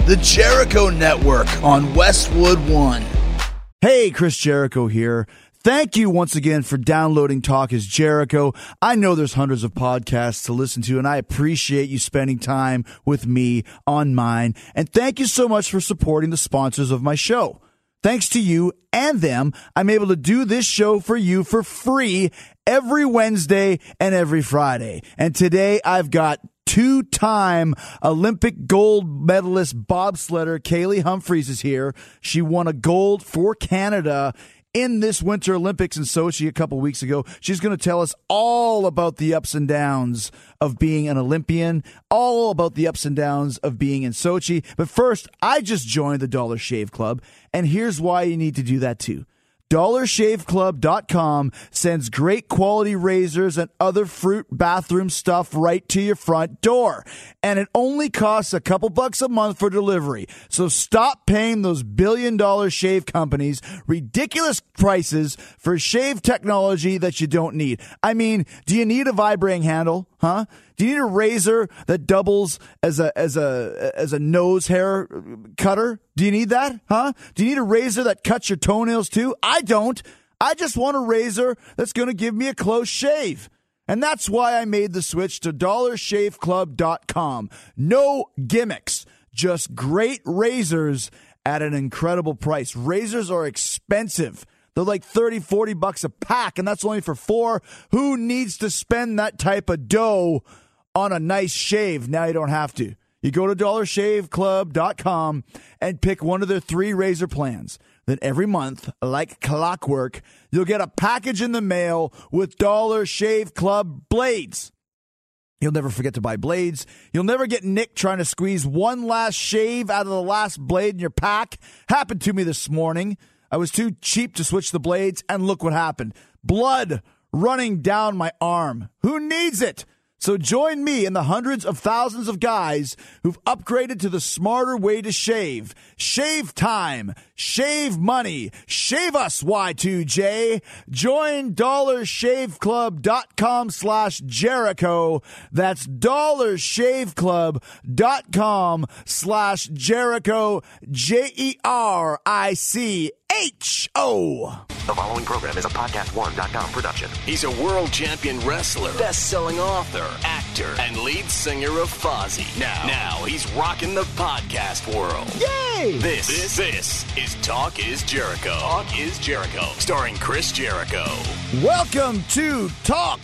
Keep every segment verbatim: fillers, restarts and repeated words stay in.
The Jericho Network on Westwood One. Hey, Chris Jericho here. Thank you once again for downloading Talk is Jericho. I know there's hundreds of podcasts to listen to, and I appreciate you spending time with me on mine. And thank you so much for supporting the sponsors of my show. Thanks to you and them, I'm able to do this show for you for free every Wednesday and every Friday. And today I've got two-time Olympic gold medalist bobsledder Kaillie Humphries is here. She won a gold for Canada in this Winter Olympics in Sochi a couple weeks ago. She's going to tell us all about the ups and downs of being an Olympian, all about the ups and downs of being in Sochi. But first, I just joined the Dollar Shave Club, and here's why you need to do that too. Dollar Shave Club dot com sends great quality razors and other fruit bathroom stuff right to your front door. And it only costs a couple bucks a month for delivery. So stop paying those billion dollar shave companies ridiculous prices for shave technology that you don't need. I mean, do you need a vibrating handle? Huh? Do you need a razor that doubles as a as a as a nose hair cutter? Do you need that? Huh? Do you need a razor that cuts your toenails too? I don't. I just want a razor that's going to give me a close shave. And that's why I made the switch to Dollar Shave Club dot com. No gimmicks, just great razors at an incredible price. Razors are expensive. They're like thirty, forty bucks a pack, and that's only for four. Who needs to spend that type of dough on a nice shave? Now you don't have to. You go to Dollar Shave Club dot com and pick one of their three razor plans. Then every month, like clockwork, you'll get a package in the mail with Dollar Shave Club blades. You'll never forget to buy blades. You'll never get Nick trying to squeeze one last shave out of the last blade in your pack. Happened to me this morning. I was too cheap to switch the blades, and look what happened. Blood running down my arm. Who needs it? So join me and the hundreds of thousands of guys who've upgraded to the smarter way to shave. Shave time. Shave money. Shave us, Y two J. Join Dollar Shave Club dot com slash Jericho. That's Dollar Shave Club dot com slash Jericho. J E R I C H O. The following program is a podcast one dot com production. He's a world champion wrestler, best-selling author, actor, and lead singer of Fozzy. Now, now he's rocking the podcast world. Yay! This, this, this is Talk is Jericho. Talk is Jericho, starring Chris Jericho. Welcome to Talk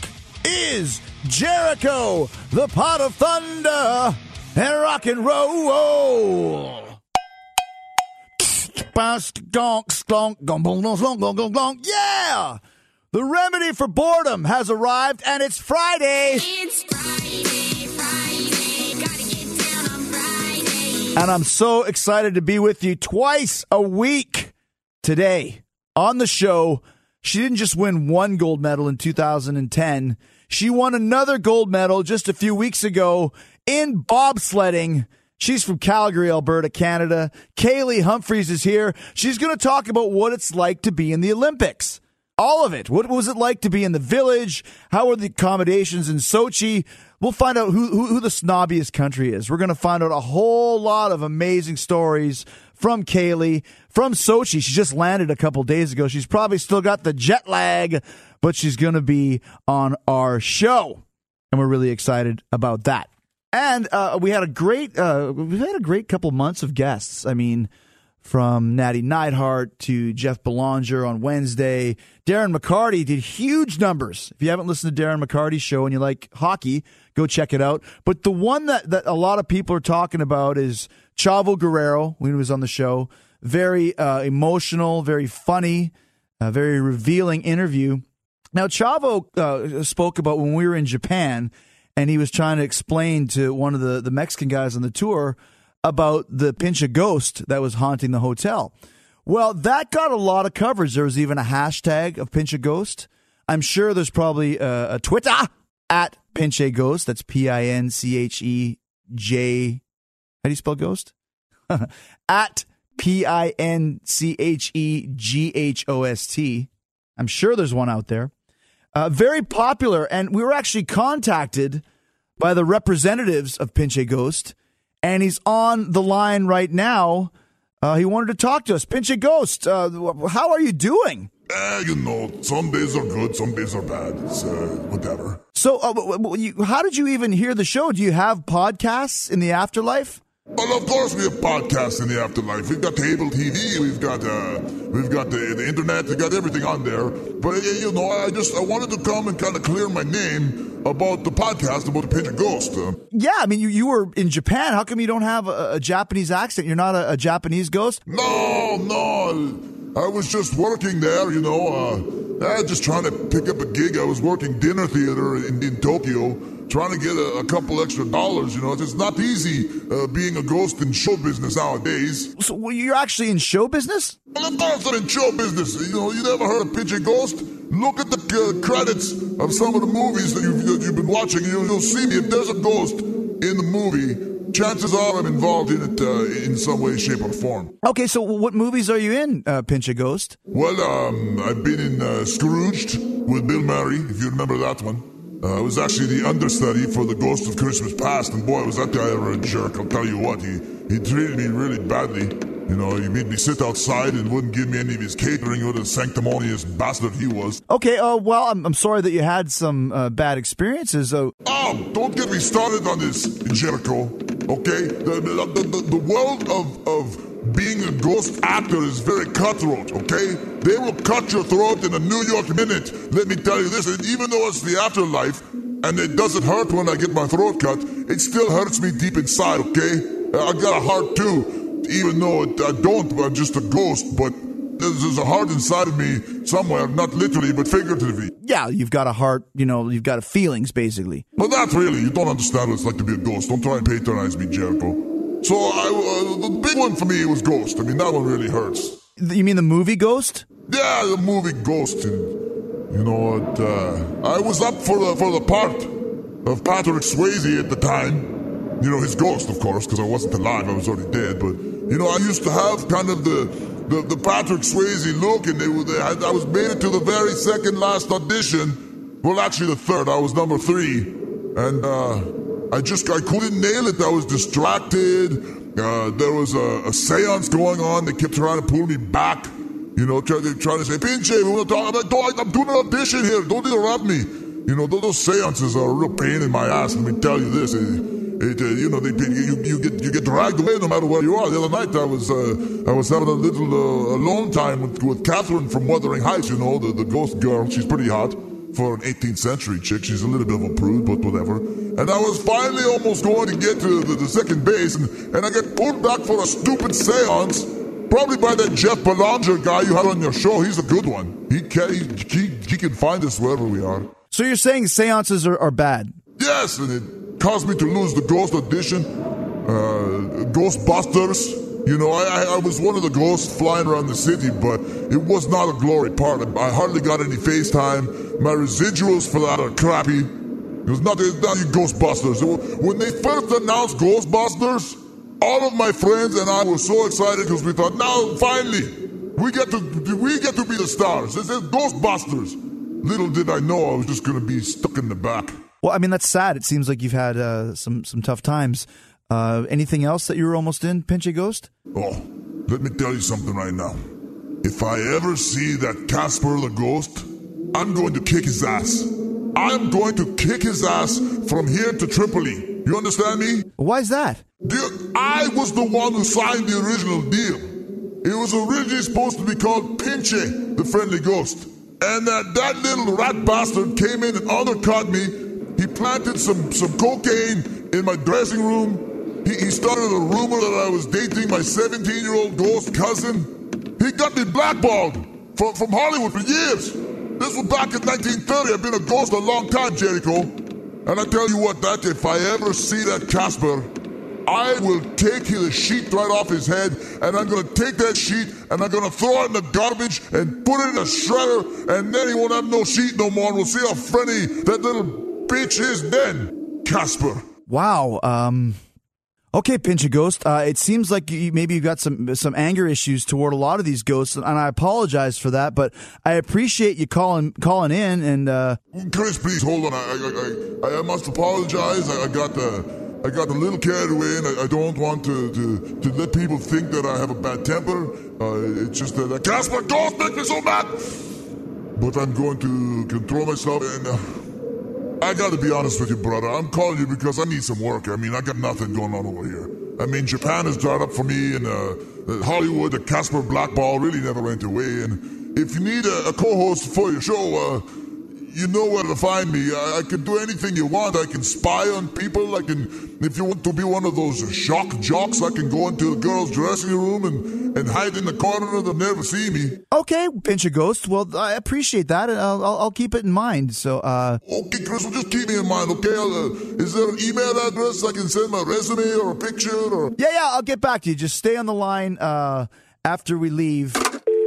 is Jericho, the pot of thunder and rock and roll. Yeah! The remedy for boredom has arrived, and it's Friday. It's Friday, Friday, gotta get down on Friday. And I'm so excited to be with you twice a week. Today, on the show, she didn't just win one gold medal in two thousand ten. She won another gold medal just a few weeks ago in bobsledding. She's from Calgary, Alberta, Canada. Kaillie Humphries is here. She's going to talk about what it's like to be in the Olympics. All of it. What was it like to be in the village? How are the accommodations in Sochi? We'll find out who, who, who the snobbiest country is. We're going to find out a whole lot of amazing stories from Kaillie, from Sochi. She just landed a couple days ago. She's probably still got the jet lag, but she's going to be on our show. And we're really excited about that. And uh, we had a great, uh, we've had a great couple months of guests. I mean, from Natty Neidhart to Jeff Belanger on Wednesday. Darren McCarty did huge numbers. If you haven't listened to Darren McCarty's show and you like hockey, go check it out. But the one that, that a lot of people are talking about is Chavo Guerrero when he was on the show. Very uh, emotional, very funny, a very revealing interview. Now, Chavo uh, spoke about when we were in Japan, and he was trying to explain to one of the, the Mexican guys on the tour about the Pinche ghost that was haunting the hotel. Well, that got a lot of coverage. There was even a hashtag of Pinche ghost. I'm sure there's probably a, a Twitter at Pinche ghost. That's P I N C H E J. How do you spell ghost? At P I N C H E G H O S T. I'm sure there's one out there. Uh, very popular, and we were actually contacted by the representatives of Pinche Ghost, and he's on the line right now. Uh, he wanted to talk to us. Pinche Ghost, uh, how are you doing? Eh, you know, some days are good, some days are bad. It's uh, whatever. So, uh, w- w- you, how did you even hear the show? Do you have podcasts in the afterlife? Well, of course we have podcasts in the afterlife. We've got cable T V, we've got uh, we've got the, the internet, we've got everything on there. But uh, you know, I just I wanted to come and kind of clear my name about the podcast about the Pinche Ghost. Uh, Yeah, I mean, you, you were in Japan. How come you don't have a, a Japanese accent? You're not a, a Japanese ghost? no, no, I was just working there. You know, uh, I just trying to pick up a gig. I was working dinner theater in, in Tokyo. Trying to get a, a couple extra dollars, you know. It's not easy uh, being a ghost in show business nowadays. So well, you're actually in show business? Well, of course they're in show business. You know, you never heard of Pinche Ghost? Look at the uh, credits of some of the movies that you've, that you've been watching. You'll, you'll see me. If there's a ghost in the movie, chances are I'm involved in it uh, in some way, shape, or form. Okay, so what movies are you in, uh, Pinche Ghost? Well, um, I've been in uh, Scrooged with Bill Murray, if you remember that one. Uh, I was actually the understudy for the Ghost of Christmas Past, and boy, was that guy ever a jerk. I'll tell you what, he, he treated me really badly. You know, he made me sit outside and wouldn't give me any of his catering. What a sanctimonious bastard he was. Okay, uh, well, I'm, I'm sorry that you had some uh, bad experiences. Uh, Oh, don't get me started on this, Jericho, okay? The, the, the, the world of, of being a ghost actor is very cutthroat, okay? They will cut your throat in a New York minute. Let me tell you this, and even though it's the afterlife, and it doesn't hurt when I get my throat cut, it still hurts me deep inside, okay? I got a heart too, even though it, I don't, I'm just a ghost, but there's, there's a heart inside of me somewhere, not literally, but figuratively. yeah, you've got a heart, you know, you've got feelings, basically. But that's really, you don't understand what it's like to be a ghost. Don't try and patronize me, Jericho. So I, uh, the big one for me was Ghost. I mean, that one really hurts. You mean the movie Ghost? Yeah, the movie Ghost. And, you know what? Uh, I was up for the for the part of Patrick Swayze at the time. You know, his ghost, of course, because I wasn't alive. I was already dead. But, you know, I used to have kind of the the, the Patrick Swayze look, and they were, they had, I was made it to the very second last audition. Well, actually the third. I was number three. And, uh... I just, I couldn't nail it. I was distracted. Uh, there was a, a seance going on. They kept trying to pull me back. You know, trying to, trying to say, Pinche, we want to talk. I'm like, don't, I'm doing an audition here. Don't interrupt me. You know, those, those seances are a real pain in my ass. Let me tell you this. It, it, uh, you know, they, you, you get you get dragged away no matter where you are. The other night, I was uh, I was having a little uh, alone time with, with Catherine from Wuthering Heights. You know, the, the ghost girl. She's pretty hot. For an eighteenth century chick. She's a little bit of a prude, but whatever. And I was finally almost going to get to the, the second base, and, and I get pulled back for a stupid seance, probably by that Jeff Belanger guy you had on your show. He's a good one. He can, he, he, he can find us wherever we are. So you're saying seances are, are bad? Yes, and it caused me to lose the Ghost audition. Uh, Ghostbusters. You know, I, I was one of the ghosts flying around the city, but it was not a glory part. I hardly got any FaceTime. My residuals for that are crappy. It was not, it's not Ghostbusters. When they first announced Ghostbusters, all of my friends and I were so excited because we thought, now finally, we get to we get to be the stars. This is Ghostbusters. Little did I know I was just going to be stuck in the back. Well, I mean, that's sad. It seems like you've had uh, some, some tough times. Uh, anything else that you were almost in, Pinche Ghost? Oh, let me tell you something right now. If I ever see that Casper the Ghost, I'm going to kick his ass. I'm going to kick his ass from here to Tripoli. You understand me? Why is that? Dude, I was the one who signed the original deal. It was originally supposed to be called Pinche, the Friendly Ghost. And that, that little rat bastard came in and undercut me. He planted some, some cocaine in my dressing room. He, he started a rumor that I was dating my seventeen-year-old ghost cousin. He got me blackballed from, from Hollywood for years. This was back in nineteen thirty. I've been a ghost a long time, Jericho. And I tell you what, that if I ever see that Casper, I will take the sheet right off his head, and I'm going to take that sheet, and I'm going to throw it in the garbage and put it in a shredder, and then he won't have no sheet no more, and we'll see how friendly that little bitch is then, Casper. Wow. Um... Okay, Pinche Ghost. Uh, it seems like you, maybe you've got some some anger issues toward a lot of these ghosts, and I apologize for that. But I appreciate you calling calling in. And uh, Chris, please hold on. I I, I, I must apologize. I, I got the I got a little carried away, and I, I don't want to, to, to let people think that I have a bad temper. Uh, it's just that uh, Casper Ghost makes me so mad. But I'm going to control myself, and uh, I got to be honest with you, brother. I'm calling you because I need some work. I mean, I got nothing going on over here. I mean, Japan has dried up for me, and uh, Hollywood, the Casper Blackball really never went away. And if you need a, a co-host for your show, uh, you know where to find me. I, I can do anything you want. I can spy on people. I can, if you want to be one of those shock jocks, I can go into the girls' dressing room and, and hide in the corner and they'll never see me. Okay, Pinch a Ghost. Well, I appreciate that, and I'll, I'll, I'll keep it in mind. So, uh... Okay, Chris, well, just keep me in mind, okay? Uh, is there an email address I can send my resume or a picture? Or Yeah, yeah, I'll get back to you. Just stay on the line uh, after we leave.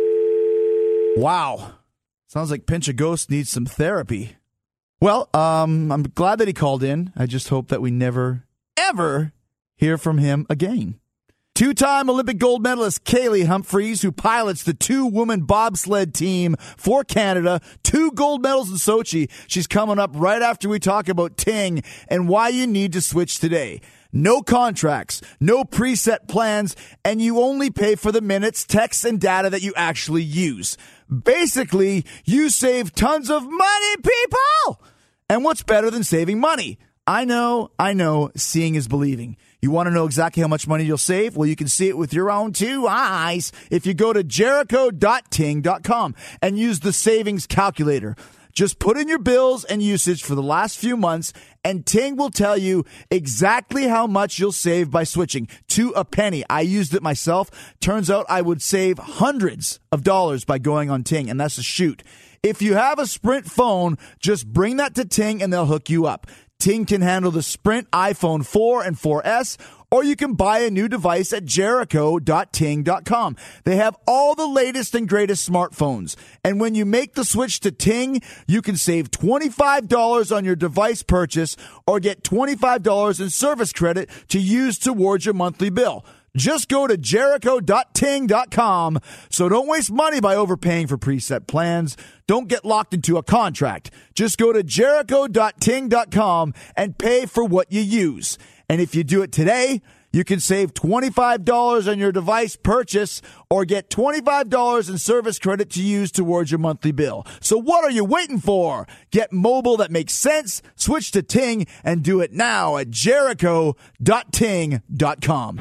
Wow. Sounds like Pinch a Ghost needs some therapy. Well, um, I'm glad that he called in. I just hope that we never, ever hear from him again. Two-time Olympic gold medalist Kaylee Humphries, who pilots the two-woman bobsled team for Canada, two gold medals in Sochi. She's coming up right after we talk about Ting and why you need to switch today. No contracts, no preset plans, and you only pay for the minutes, texts, and data that you actually use. Basically, you save tons of money, people! And what's better than saving money? I know, I know, seeing is believing. You want to know exactly how much money you'll save? Well, you can see it with your own two eyes if you go to jericho dot ting dot com and use the savings calculator. Just put in your bills and usage for the last few months, and Ting will tell you exactly how much you'll save by switching to a penny. I used it myself. Turns out I would save hundreds of dollars by going on Ting, and that's a shoot. If you have a Sprint phone, just bring that to Ting, and they'll hook you up. Ting can handle the Sprint iPhone four and four S, or you can buy a new device at jericho dot ting dot com. They have all the latest and greatest smartphones. And when you make the switch to Ting, you can save twenty-five dollars on your device purchase or get twenty-five dollars in service credit to use towards your monthly bill. Just go to jericho dot ting dot com. So don't waste money by overpaying for preset plans. Don't get locked into a contract. Just go to jericho dot ting dot com and pay for what you use. And if you do it today, you can save twenty-five dollars on your device purchase or get twenty-five dollars in service credit to use towards your monthly bill. So what are you waiting for? Get mobile that makes sense, switch to Ting, and do it now at jericho dot ting dot com.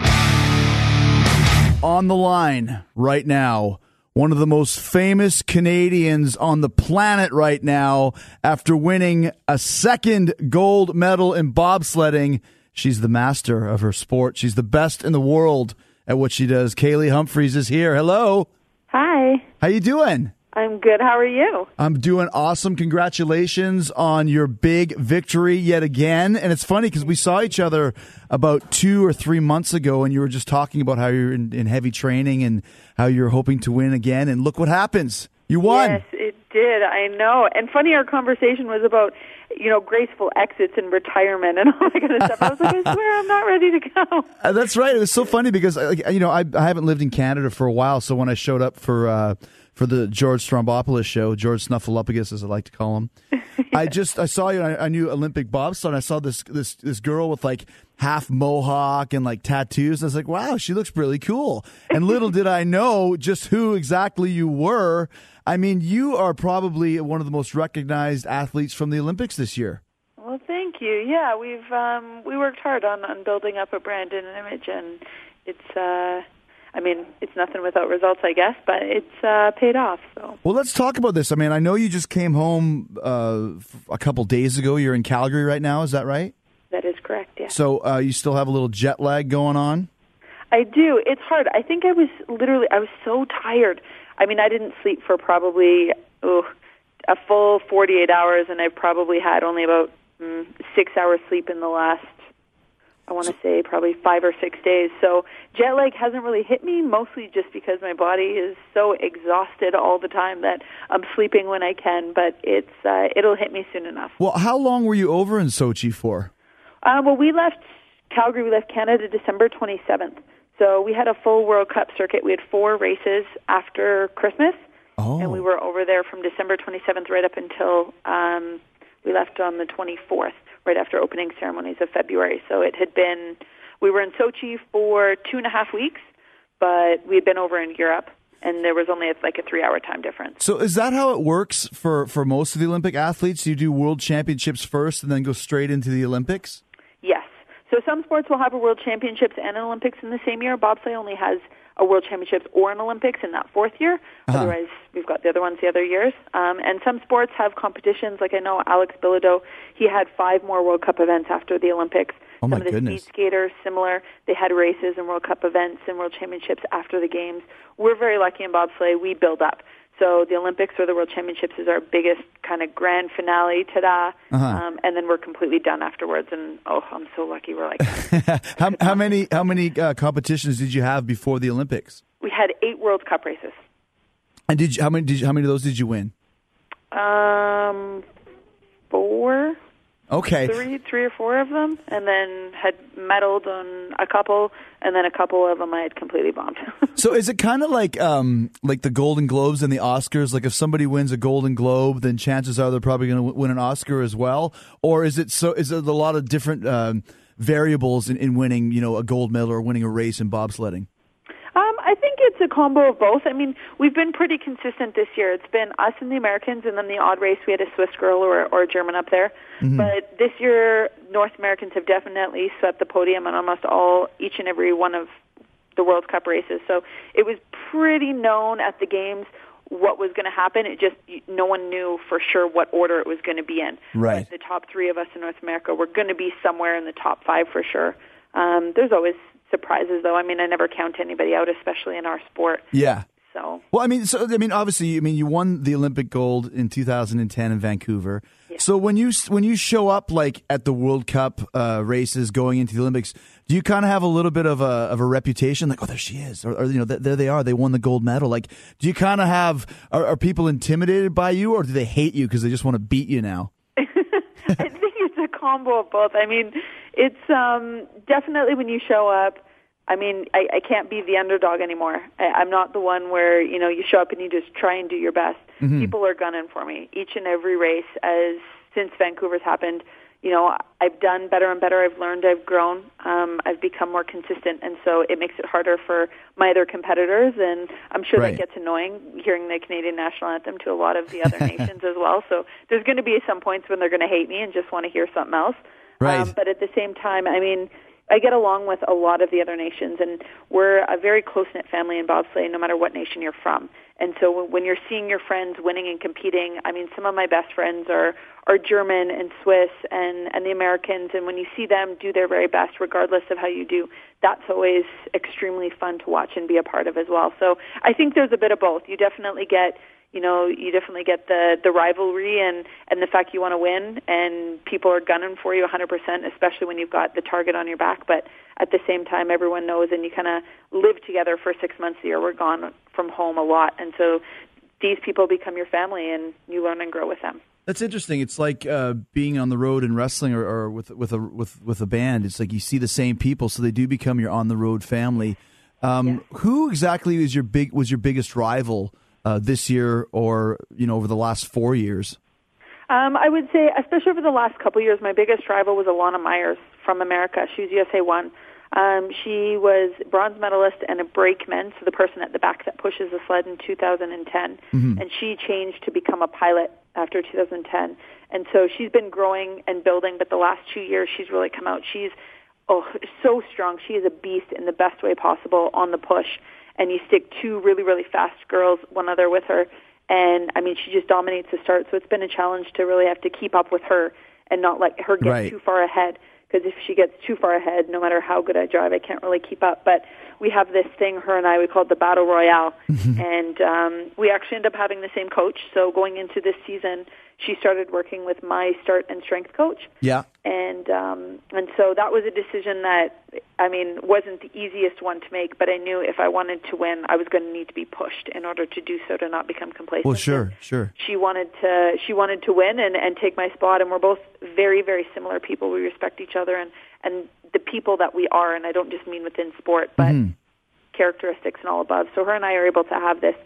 On the line right now, one of the most famous Canadians on the planet right now after winning a second gold medal in bobsledding. She's the master of her sport. She's the best in the world at what she does. Kaylee Humphries is here. Hello. Hi. How you doing? I'm good. How are you? I'm doing awesome. Congratulations on your big victory yet again. And it's funny because we saw each other about two or three months ago, and you were just talking about how you're in, in heavy training and how you're hoping to win again. And look what happens. You won. Yes, it did. I know. And funny, our conversation was about, you know, graceful exits and retirement and all that kind of stuff. I was like, I swear I'm not ready to go. Uh, that's right. It was so funny because, uh, you know, I, I haven't lived in Canada for a while. So when I showed up for uh, for the George Strombopoulos show, George Snuffleupagus, as I like to call him, yeah. I just I saw you. I, I knew Olympic bobsled. And I saw this this this girl with like half mohawk and like tattoos. I was like, wow, she looks really cool. And little did I know just who exactly you were. I mean, you are probably one of the most recognized athletes from the Olympics this year. Well, thank you. Yeah, we've um, we worked hard on, on building up a brand and an image, and it's. Uh, I mean, it's nothing without results, I guess, but it's uh, paid off. So. Well, let's talk about this. I mean, I know you just came home uh, a couple days ago. You're in Calgary right now. Is that right? That is correct, yeah. So uh, you still have a little jet lag going on? I do. It's hard. I think I was literally, I was so tired. I mean, I didn't sleep for probably oh, a full forty-eight hours, and I've probably had only about mm, six hours sleep in the last, I want to say, probably five or six days. So jet lag hasn't really hit me, mostly just because my body is so exhausted all the time that I'm sleeping when I can, but it's uh, it'll hit me soon enough. Well, how long were you over in Sochi for? Uh, well, we left Calgary, we left Canada December twenty-seventh. So we had a full World Cup circuit. We had four races after Christmas, oh. and we were over there from December twenty-seventh right up until um, we left on the twenty-fourth, right after opening ceremonies of February. So it had been, we were in Sochi for two and a half weeks, but we had been over in Europe, and there was only like a three-hour time difference. So is that how it works for, for most of the Olympic athletes? You do World Championships first and then go straight into the Olympics? Yes. So some sports will have a World Championships and an Olympics in the same year. Bobsleigh only has a World Championships or an Olympics in that fourth year. Uh-huh. Otherwise, we've got the other ones the other years. Um, and some sports have competitions. Like I know Alex Bilodeau, he had five more World Cup events after the Olympics. Oh, my Some of the goodness. speed skaters, similar. They had races and World Cup events and World Championships after the Games. We're very lucky in bobsleigh. We build up. So the Olympics or the World Championships is our biggest kind of grand finale, ta-da, uh-huh. um, and then we're completely done afterwards. And oh, I'm so lucky we're like that. how, how many how many uh, competitions did you have before the Olympics? We had eight World Cup races. And did you, how many did you, how many of those did you win? Um, four. Okay. Three, three or four of them, and then had medaled on a couple, and then a couple of them I had completely bombed. So is it kind of like um, like the Golden Globes and the Oscars? Like if somebody wins a Golden Globe, then chances are they're probably going to win an Oscar as well? Or is it so? Is there a lot of different um, variables in, in winning, you know, a gold medal or winning a race in bobsledding? Um, I think it's a combo of both. I mean, we've been pretty consistent this year. It's been us and the Americans, and then the odd race we had a Swiss girl or, or a German up there. Mm-hmm. But this year, North Americans have definitely swept the podium on almost all, each and every one of the World Cup races. So it was pretty known at the Games what was going to happen. It just, no one knew for sure what order it was going to be in. Right. But the top three of us in North America were going to be somewhere in the top five for sure. Um, there's always surprises, though. I mean, I never count anybody out, especially in our sport. Yeah. So. Well, I mean, so I mean, obviously, I mean, you won the Olympic gold in two thousand ten in Vancouver. Yeah. So when you when you show up like at the World Cup uh, races going into the Olympics, do you kind of have a little bit of a of a reputation, like, oh, there she is, or, or you know, th- there they are, they won the gold medal? Like, do you kind of have are, are people intimidated by you, or do they hate you because they just want to beat you now? I think it's a combo of both. I mean, it's um, definitely when you show up, I mean, I, I can't be the underdog anymore. I, I'm not the one where, you know, you show up and you just try and do your best. Mm-hmm. People are gunning for me each and every race as since Vancouver's happened. You know, I've done better and better. I've learned, I've grown, um, I've become more consistent, and so it makes it harder for my other competitors, and I'm sure right. that gets annoying, hearing the Canadian national anthem to a lot of the other nations as well. So there's going to be some points when they're going to hate me and just want to hear something else. Right. Um, but at the same time, I mean, I get along with a lot of the other nations, and we're a very close-knit family in bobsleigh, no matter what nation you're from. And so when you're seeing your friends winning and competing, I mean, some of my best friends are, are German and Swiss and, and the Americans, and when you see them do their very best, regardless of how you do, that's always extremely fun to watch and be a part of as well. So I think there's a bit of both. You definitely get... You know, you definitely get the, the rivalry and, and the fact you want to win, and people are gunning for you one hundred percent, especially when you've got the target on your back. But at the same time, everyone knows, and you kind of live together for six months a year. We're gone from home a lot, and so these people become your family, and you learn and grow with them. That's interesting. It's like uh, being on the road in wrestling or, or with with a with with a band. It's like you see the same people, so they do become your on the road family. Um, yes. Who exactly is your big was your biggest rival Uh, this year, or you know, over the last four years? Um, I would say, especially over the last couple of years, my biggest rival was Alana Myers from America. She was U S A one. Um, she was bronze medalist and a brakeman, so the person at the back that pushes the sled in two thousand ten. Mm-hmm. And she changed to become a pilot after two thousand ten. And so she's been growing and building, but the last two years she's really come out. She's oh so strong. She is a beast in the best way possible on the push. And you stick two really, really fast girls, one other with her. And, I mean, she just dominates the start. So it's been a challenge to really have to keep up with her and not let her get right. too far ahead. Because if she gets too far ahead, no matter how good I drive, I can't really keep up. But we have this thing, her and I, we call it the Battle Royale. And um, we actually end up having the same coach. So going into this season, she started working with my start and strength coach. Yeah. And um, and so that was a decision that, I mean, wasn't the easiest one to make, but I knew if I wanted to win, I was going to need to be pushed in order to do so, to not become complacent. Well, sure, sure. She wanted to she wanted to win and, and take my spot, and we're both very, very similar people. We respect each other and, and the people that we are, and I don't just mean within sport, but mm-hmm. characteristics and all above. So her and I are able to have this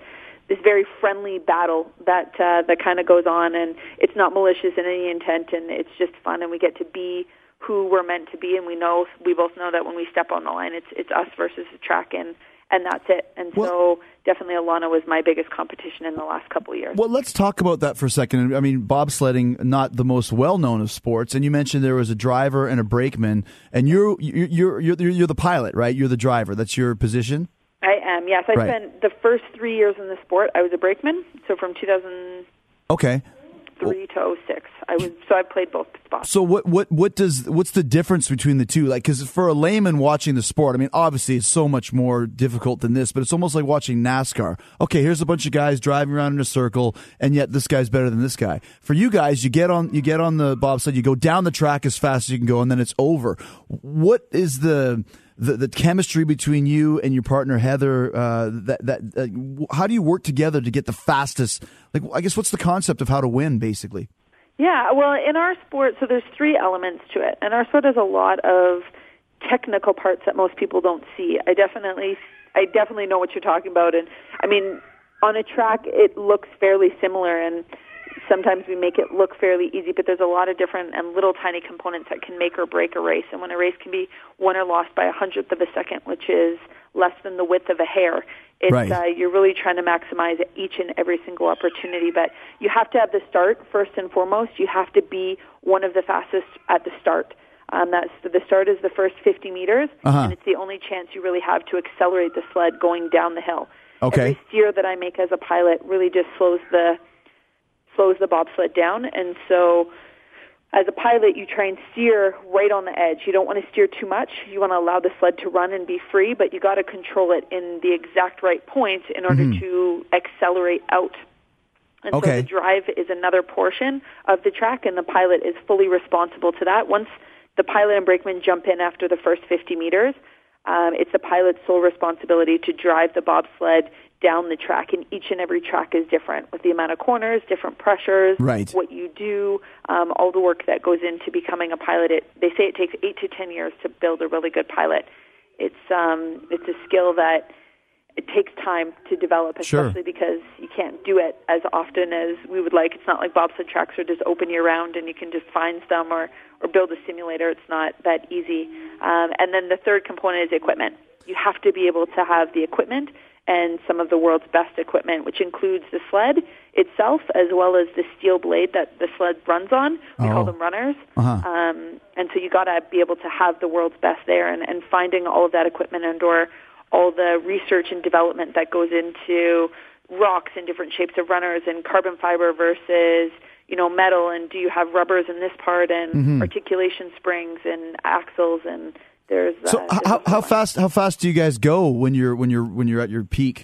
this very friendly battle that uh, that kind of goes on, and it's not malicious in any intent, and it's just fun, and we get to be who we're meant to be, and we know we both know that when we step on the line, it's it's us versus the track, and and that's it. And well, so definitely Alana was my biggest competition in the last couple of years. Well, let's talk about that for a second. I mean, bobsledding, not the most well-known of sports, and you mentioned there was a driver and a brakeman, and you're you're you're you're, you're the pilot, right? You're the driver. That's your position? I am, yes. I right. spent the first three years in the sport, I was a brakeman, so from two thousand okay. three to oh six. I was so I played both spots. So what what what does what's the difference between the two? Like, because for a layman watching the sport, I mean, obviously it's so much more difficult than this, but it's almost like watching NASCAR. Okay, here's a bunch of guys driving around in a circle, and yet this guy's better than this guy. For you guys, you get on you get on the bobsled, you go down the track as fast as you can go, and then it's over. What is the The, the chemistry between you and your partner Heather, uh, that that uh, how do you work together to get the fastest? Like, I guess what's the concept of how to win, basically? Yeah, well, in our sport, so there's three elements to it, and our sport has a lot of technical parts that most people don't see. I definitely, I definitely know what you're talking about, and I mean, on a track, it looks fairly similar, and sometimes we make it look fairly easy, but there's a lot of different and little tiny components that can make or break a race. And when a race can be won or lost by a hundredth of a second, which is less than the width of a hair, it's, right. uh, you're really trying to maximize each and every single opportunity. But you have to have the start first and foremost. You have to be one of the fastest at the start. Um, that's the start is the first fifty meters, uh-huh. and it's the only chance you really have to accelerate the sled going down the hill. Okay. Every steer that I make as a pilot really just slows the slows the bobsled down, and so as a pilot, you try and steer right on the edge. You don't want to steer too much. You want to allow the sled to run and be free, but you got to control it in the exact right point in order mm-hmm. to accelerate out. And okay. so the drive is another portion of the track, and the pilot is fully responsible to that. Once the pilot and brakeman jump in after the first fifty meters, um, it's the pilot's sole responsibility to drive the bobsled down the track, and each and every track is different with the amount of corners, different pressures, right. what you do, um, all the work that goes into becoming a pilot. It, they say it takes eight to ten years to build a really good pilot. It's um, it's a skill that it takes time to develop, especially sure. because you can't do it as often as we would like. It's not like bobsled tracks are just open year-round and you can just find some or, or build a simulator. It's not that easy. Um, and then the third component is equipment. You have to be able to have the equipment and some of the world's best equipment, which includes the sled itself as well as the steel blade that the sled runs on. We oh. call them runners. Uh-huh. Um, and so you got to be able to have the world's best there, and, and finding all of that equipment and or all the research and development that goes into rocks and different shapes of runners and carbon fiber versus, you know, metal, and do you have rubbers in this part and mm-hmm. articulation springs and axles, and there's uh, so there's how how fast how fast do you guys go when you're when you're when you're at your peak?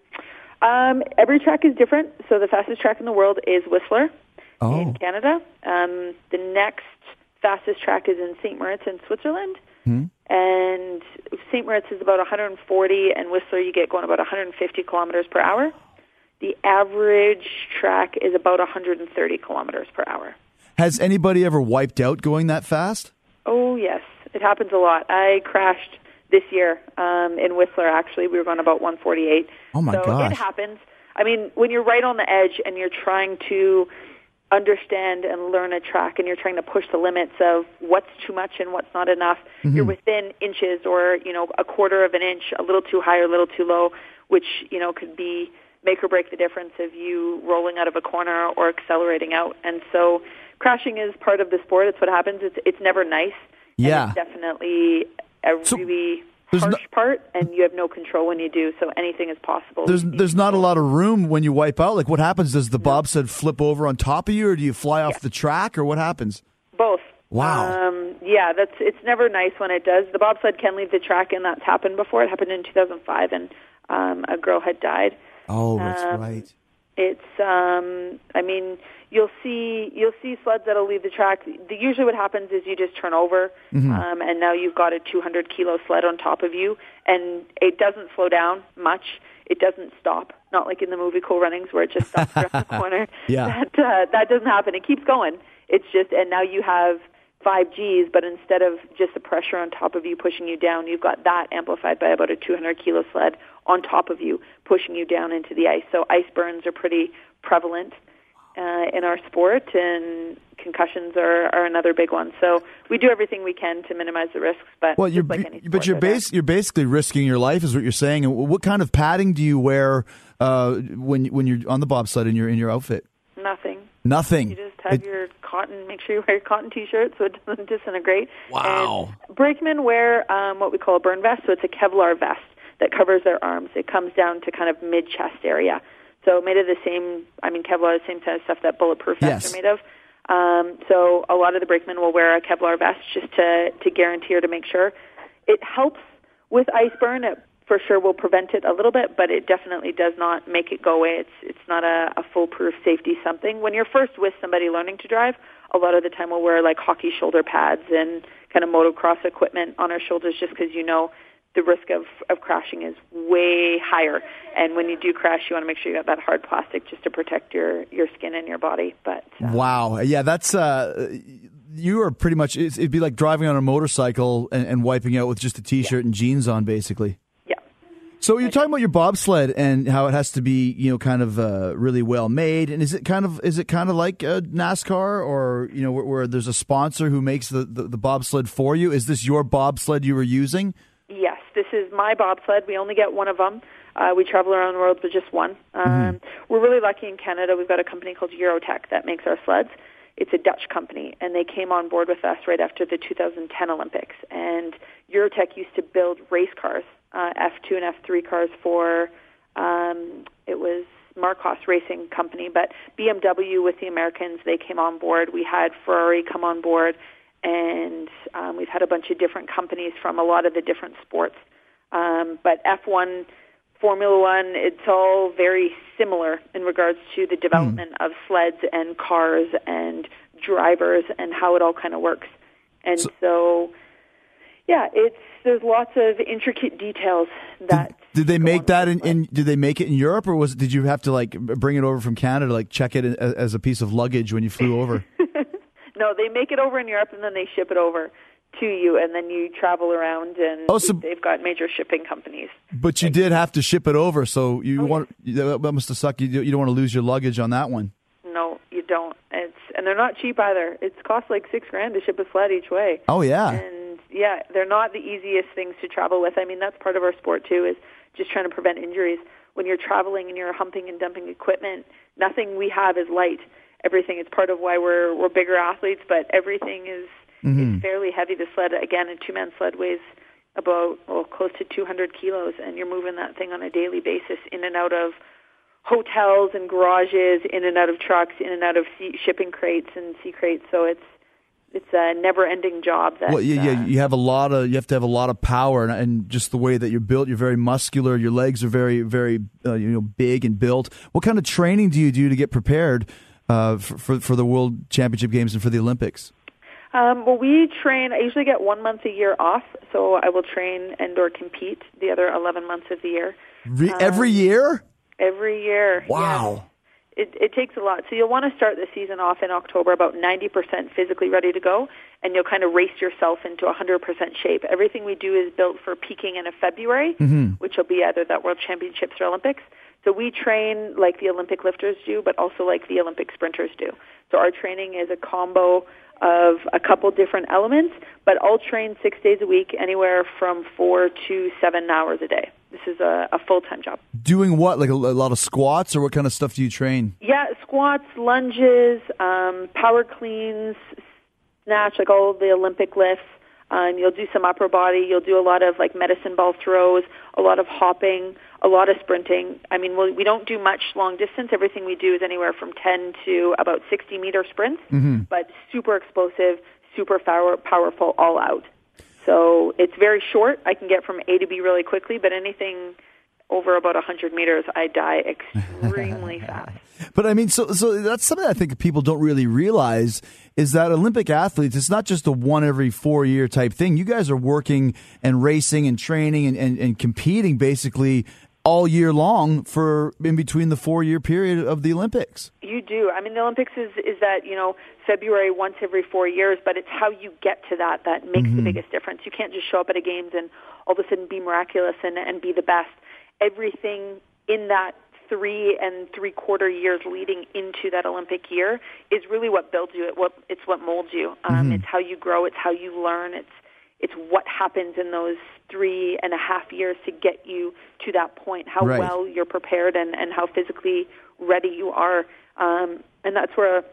Um, every track is different. So the fastest track in the world is Whistler oh. in Canada. Um, the next fastest track is in Saint Moritz in Switzerland. Hmm. And Saint Moritz is about one hundred forty, and Whistler you get going about one hundred fifty kilometers per hour. The average track is about one hundred thirty kilometers per hour. Has anybody ever wiped out going that fast? Oh, yes. It happens a lot. I crashed this year um, in Whistler, actually. We were going about one forty-eight. Oh, my so gosh. it happens. I mean, when you're right on the edge and you're trying to understand and learn a track and you're trying to push the limits of what's too much and what's not enough, mm-hmm. you're within inches or, you know, a quarter of an inch, a little too high or a little too low, which, you know, could be make or break the difference of you rolling out of a corner or accelerating out. And so crashing is part of the sport. It's what happens. It's it's never nice. Yeah. And it's definitely a so really harsh no, part, and you have no control when you do, so anything is possible. There's there's not a lot of room when you wipe out. Like, what happens? Does the no. bobsled flip over on top of you, or do you fly off yeah. the track, or what happens? Both. Wow. Um, yeah, that's it's never nice when it does. The bobsled can leave the track, and that's happened before. It happened in two thousand five, and um, a girl had died. Oh, that's um, right. It's, um, I mean, you'll see you'll see sleds that'll leave the track. The, usually what happens is you just turn over, mm-hmm. um, and now you've got a two hundred kilo sled on top of you, and it doesn't slow down much. It doesn't stop, not like in the movie Cool Runnings where it just stops around the corner. Yeah. That, uh, that doesn't happen. It keeps going. It's just, and now you have five G's, but instead of just the pressure on top of you pushing you down, you've got that amplified by about a two hundred kilo sled on top of you, pushing you down into the ice. So ice burns are pretty prevalent uh, in our sport, and concussions are, are another big one. So we do everything we can to minimize the risks. But well, you're, like any sport, but you're bas- you're basically risking your life, is what you're saying. And what kind of padding do you wear uh, when when you're on the bobsled in your in your outfit? Nothing. Nothing. You just have It- your cotton. Make sure you wear your cotton T-shirt so it doesn't disintegrate. Wow. And brakemen wear um, what we call a burn vest. So it's a Kevlar vest that covers their arms. It comes down to kind of mid-chest area. So made of the same, I mean, Kevlar is the same kind of stuff that bulletproof vests Yes. are made of. Um, so a lot of the brakemen will wear a Kevlar vest just to, to guarantee or to make sure. It helps with ice burn. It for sure will prevent it a little bit, but it definitely does not make it go away. It's it's not a, a foolproof safety something. When you're first with somebody learning to drive, a lot of the time we'll wear like hockey shoulder pads and kind of motocross equipment on our shoulders just because you know the risk of, of crashing is way higher. And when you do crash, you want to make sure you got that hard plastic just to protect your, your skin and your body. But uh, Wow. Yeah, that's uh, you are pretty much. It's, it'd be like driving on a motorcycle and, and wiping out with just a T-shirt yeah. and jeans on, basically. Yeah. So you're talking about your bobsled and how it has to be, you know, kind of uh, really well made. And is it kind of is it kind of like uh, NASCAR, or you know, where, where there's a sponsor who makes the, the, the bobsled for you? Is this your bobsled you were using? Yes, this is my bobsled. We only get one of them. Uh, we travel around the world with just one. Um, mm-hmm. We're really lucky in Canada. We've got a company called Eurotech that makes our sleds. It's a Dutch company, and they came on board with us right after the two thousand ten Olympics. And Eurotech used to build race cars, uh, F two and F three cars for, um, it was Marcos Racing Company, but B M W with the Americans, they came on board. We had Ferrari come on board. And um, we've had a bunch of different companies from a lot of the different sports. Um, but F one, Formula One, it's all very similar in regards to the development mm. of sleds and cars and drivers and how it all kind of works. And so, so, yeah, it's there's lots of intricate details that. Did, did they make that in, in? Did they make it in Europe, or was it, did you have to like bring it over from Canada, like check it as, as a piece of luggage when you flew over? No, they make it over in Europe, and then they ship it over to you, and then you travel around, and oh, so, they've got major shipping companies. But you did have to ship it over, so you oh, want yeah. that must have sucked. You, you don't want to lose your luggage on that one. No, you don't. It's and they're not cheap either. It's cost like six grand to ship a sled each way. Oh yeah, and yeah, they're not the easiest things to travel with. I mean, that's part of our sport too, is just trying to prevent injuries. When you're traveling and you're humping and dumping equipment, nothing we have is light. Everything is part of why we're we're bigger athletes, but everything is, mm-hmm. is fairly heavy. The sled, again, a two-man sled weighs about well, close to two hundred kilos, and you're moving that thing on a daily basis in and out of hotels and garages, in and out of trucks, in and out of sea, shipping crates and sea crates. So it's it's a never-ending job. That, well, yeah, uh, yeah, you have a lot of you have to have a lot of power, and, and just the way that you're built, you're very muscular. Your legs are very, very uh, you know big and built. What kind of training do you do to get prepared Uh, for, for for the World Championship Games and for the Olympics? Um, well, we train. I usually get one month a year off, so I will train and or compete the other eleven months of the year. Re- um, every year? Every year. Wow. Yeah. It, it takes a lot. So you'll want to start the season off in October, about ninety percent physically ready to go, and you'll kind of race yourself into one hundred percent shape. Everything we do is built for peaking in a February, mm-hmm. which will be either that World Championships or Olympics. So we train like the Olympic lifters do, but also like the Olympic sprinters do. So our training is a combo of a couple different elements, but I'll train six days a week, anywhere from four to seven hours a day. This is a, a full-time job. Doing what? Like a, a lot of squats, or what kind of stuff do you train? Yeah, squats, lunges, um, power cleans, snatch, like all of the Olympic lifts. Um, you'll do some upper body. You'll do a lot of like medicine ball throws, a lot of hopping, a lot of sprinting. I mean, we'll, we don't do much long distance. Everything we do is anywhere from ten to about sixty meter sprints, mm-hmm. but super explosive, super power, powerful, all out. So it's very short. I can get from A to B really quickly, but anything over about one hundred meters, I die extremely fast. But I mean, so so that's something I think people don't really realize is that Olympic athletes, it's not just a one every four year type thing. You guys are working and racing and training and, and, and competing basically all year long for in between the four year period of the Olympics. You do. I mean, the Olympics is, is that, you know, February once every four years, but it's how you get to that that makes mm-hmm. the biggest difference. You can't just show up at a games and all of a sudden be miraculous and, and be the best. everything in that three and three-quarter years leading into that Olympic year is really what builds you. It what it's what molds you. Um, mm-hmm. It's how you grow. It's how you learn. It's it's what happens in those three and a half years to get you to that point. How right. well you're prepared and, and how physically ready you are. Um, and that's where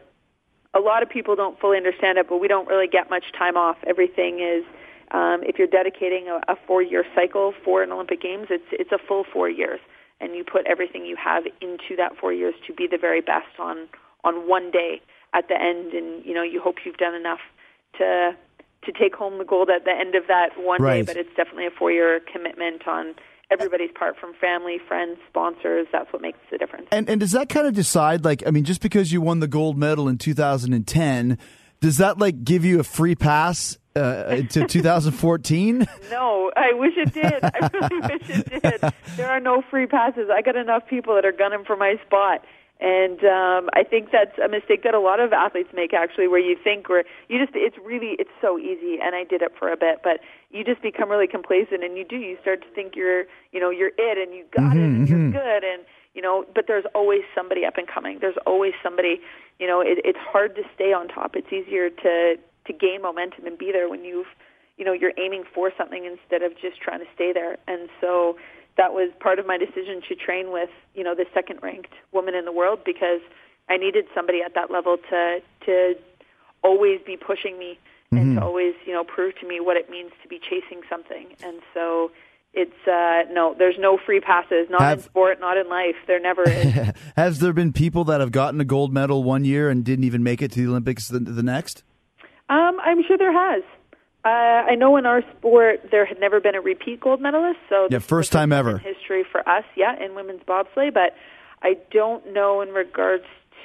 a lot of people don't fully understand it, but we don't really get much time off. Everything is, um, if you're dedicating a, a four-year cycle for an Olympic Games, it's it's a full four years. And you put everything you have into that four years to be the very best on, on one day at the end. And, you know, you hope you've done enough to to take home the gold at the end of that one right. day. But it's definitely a four-year commitment on everybody's part, from family, friends, sponsors. That's what makes the difference. And and does that kind of decide, like, I mean, just because you won the gold medal in two thousand ten, does that, like, give you a free pass uh, to two thousand fourteen? No, I wish it did. I really wish it did. There are no free passes. I got enough people that are gunning for my spot. And um, I think that's a mistake that a lot of athletes make, actually, where you think, where you just, it's really, it's so easy, and I did it for a bit, but you just become really complacent, and you do, you start to think you're, you know, you're it, and you got mm-hmm, it, and mm-hmm. you're good, and, you know, but there's always somebody up and coming. There's always somebody, you know, it, it's hard to stay on top. It's easier to, to gain momentum and be there when you've, you know, you're aiming for something instead of just trying to stay there. And so that was part of my decision to train with, you know, the second-ranked woman in the world, because I needed somebody at that level to to always be pushing me mm-hmm. and to always, you know, prove to me what it means to be chasing something. And so it's, uh, no, there's no free passes, not have, in sport, not in life. There never is. Has there been people that have gotten a gold medal one year and didn't even make it to the Olympics the, the next? Um, I'm sure there has. Uh, I know in our sport there had never been a repeat gold medalist, so yeah, first time ever in history for us, yeah, in women's bobsleigh. But I don't know in regards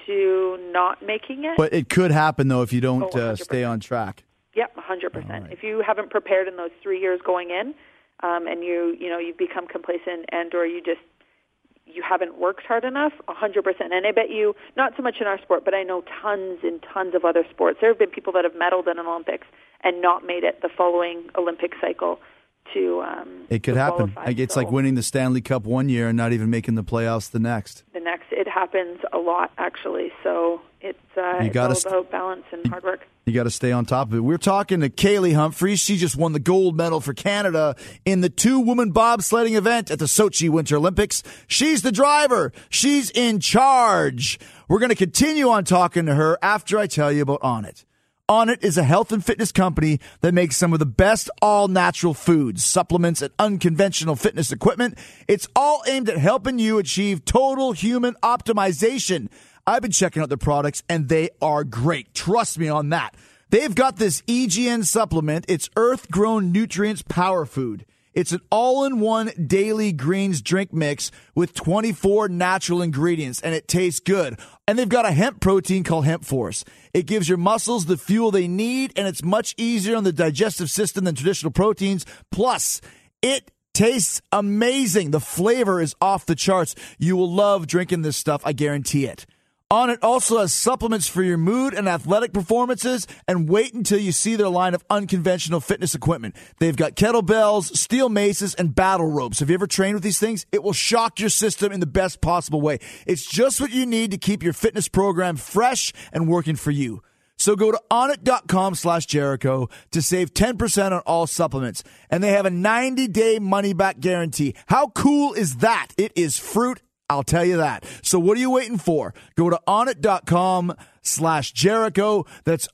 to not making it. But it could happen though if you don't oh, uh, stay on track. Yep, one hundred percent. Right. If you haven't prepared in those three years going in, um, and you you know you've become complacent and or you just you haven't worked hard enough, one hundred percent. And I bet you, not so much in our sport, but I know tons and tons of other sports. There have been people that have medaled in an Olympics and not made it the following Olympic cycle to um, It could to happen. qualify. It's so like winning the Stanley Cup one year and not even making the playoffs the next. The next, it happens a lot, actually. So it's, uh, you it's gotta all st- about balance and hard work. You got to stay on top of it. We're talking to Kaylee Humphries. She just won the gold medal for Canada in the two-woman bobsledding event at the Sochi Winter Olympics. She's the driver. She's in charge. We're going to continue on talking to her after I tell you about Onnit. Onnit is a health and fitness company that makes some of the best all-natural foods, supplements, and unconventional fitness equipment. It's all aimed at helping you achieve total human optimization. I've been checking out their products, and they are great. Trust me on that. They've got this E G N supplement. It's Earth-Grown Nutrients Power Food. It's an all-in-one daily greens drink mix with twenty-four natural ingredients, and it tastes good. And they've got a hemp protein called Hemp Force. It gives your muscles the fuel they need, and it's much easier on the digestive system than traditional proteins. Plus, it tastes amazing. The flavor is off the charts. You will love drinking this stuff, I guarantee it. Onnit also has supplements for your mood and athletic performances, and wait until you see their line of unconventional fitness equipment. They've got kettlebells, steel maces, and battle ropes. Have you ever trained with these things? It will shock your system in the best possible way. It's just what you need to keep your fitness program fresh and working for you. So go to onnit.com slash Jericho to save ten percent on all supplements. And they have a ninety-day money-back guarantee. How cool is that? It is fruit. I'll tell you that. So what are you waiting for? Go to onnit.com slash Jericho. That's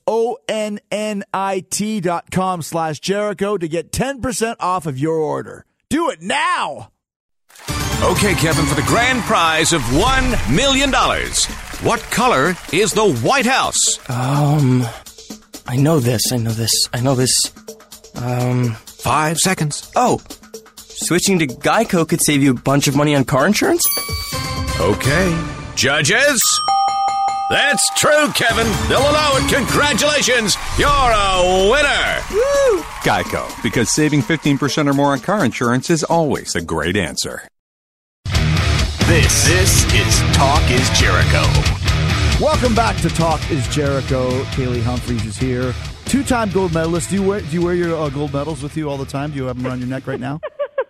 O-N-N-I-T dot com slash Jericho to get ten percent off of your order. Do it now. Okay, Kevin, for the grand prize of one million dollars. What color is the White House? Um, I know this, I know this, I know this. Um, Five seconds. Oh, switching to Geico could save you a bunch of money on car insurance? Okay. Judges? That's true, Kevin. They'll allow it. Congratulations. You're a winner. Woo! Geico, because saving fifteen percent or more on car insurance is always a great answer. This, this is Talk is Jericho. Welcome back to Talk is Jericho. Kaylee Humphries is here. Two-time gold medalist. Do you wear, do you wear your uh, gold medals with you all the time? Do you have them around your neck right now?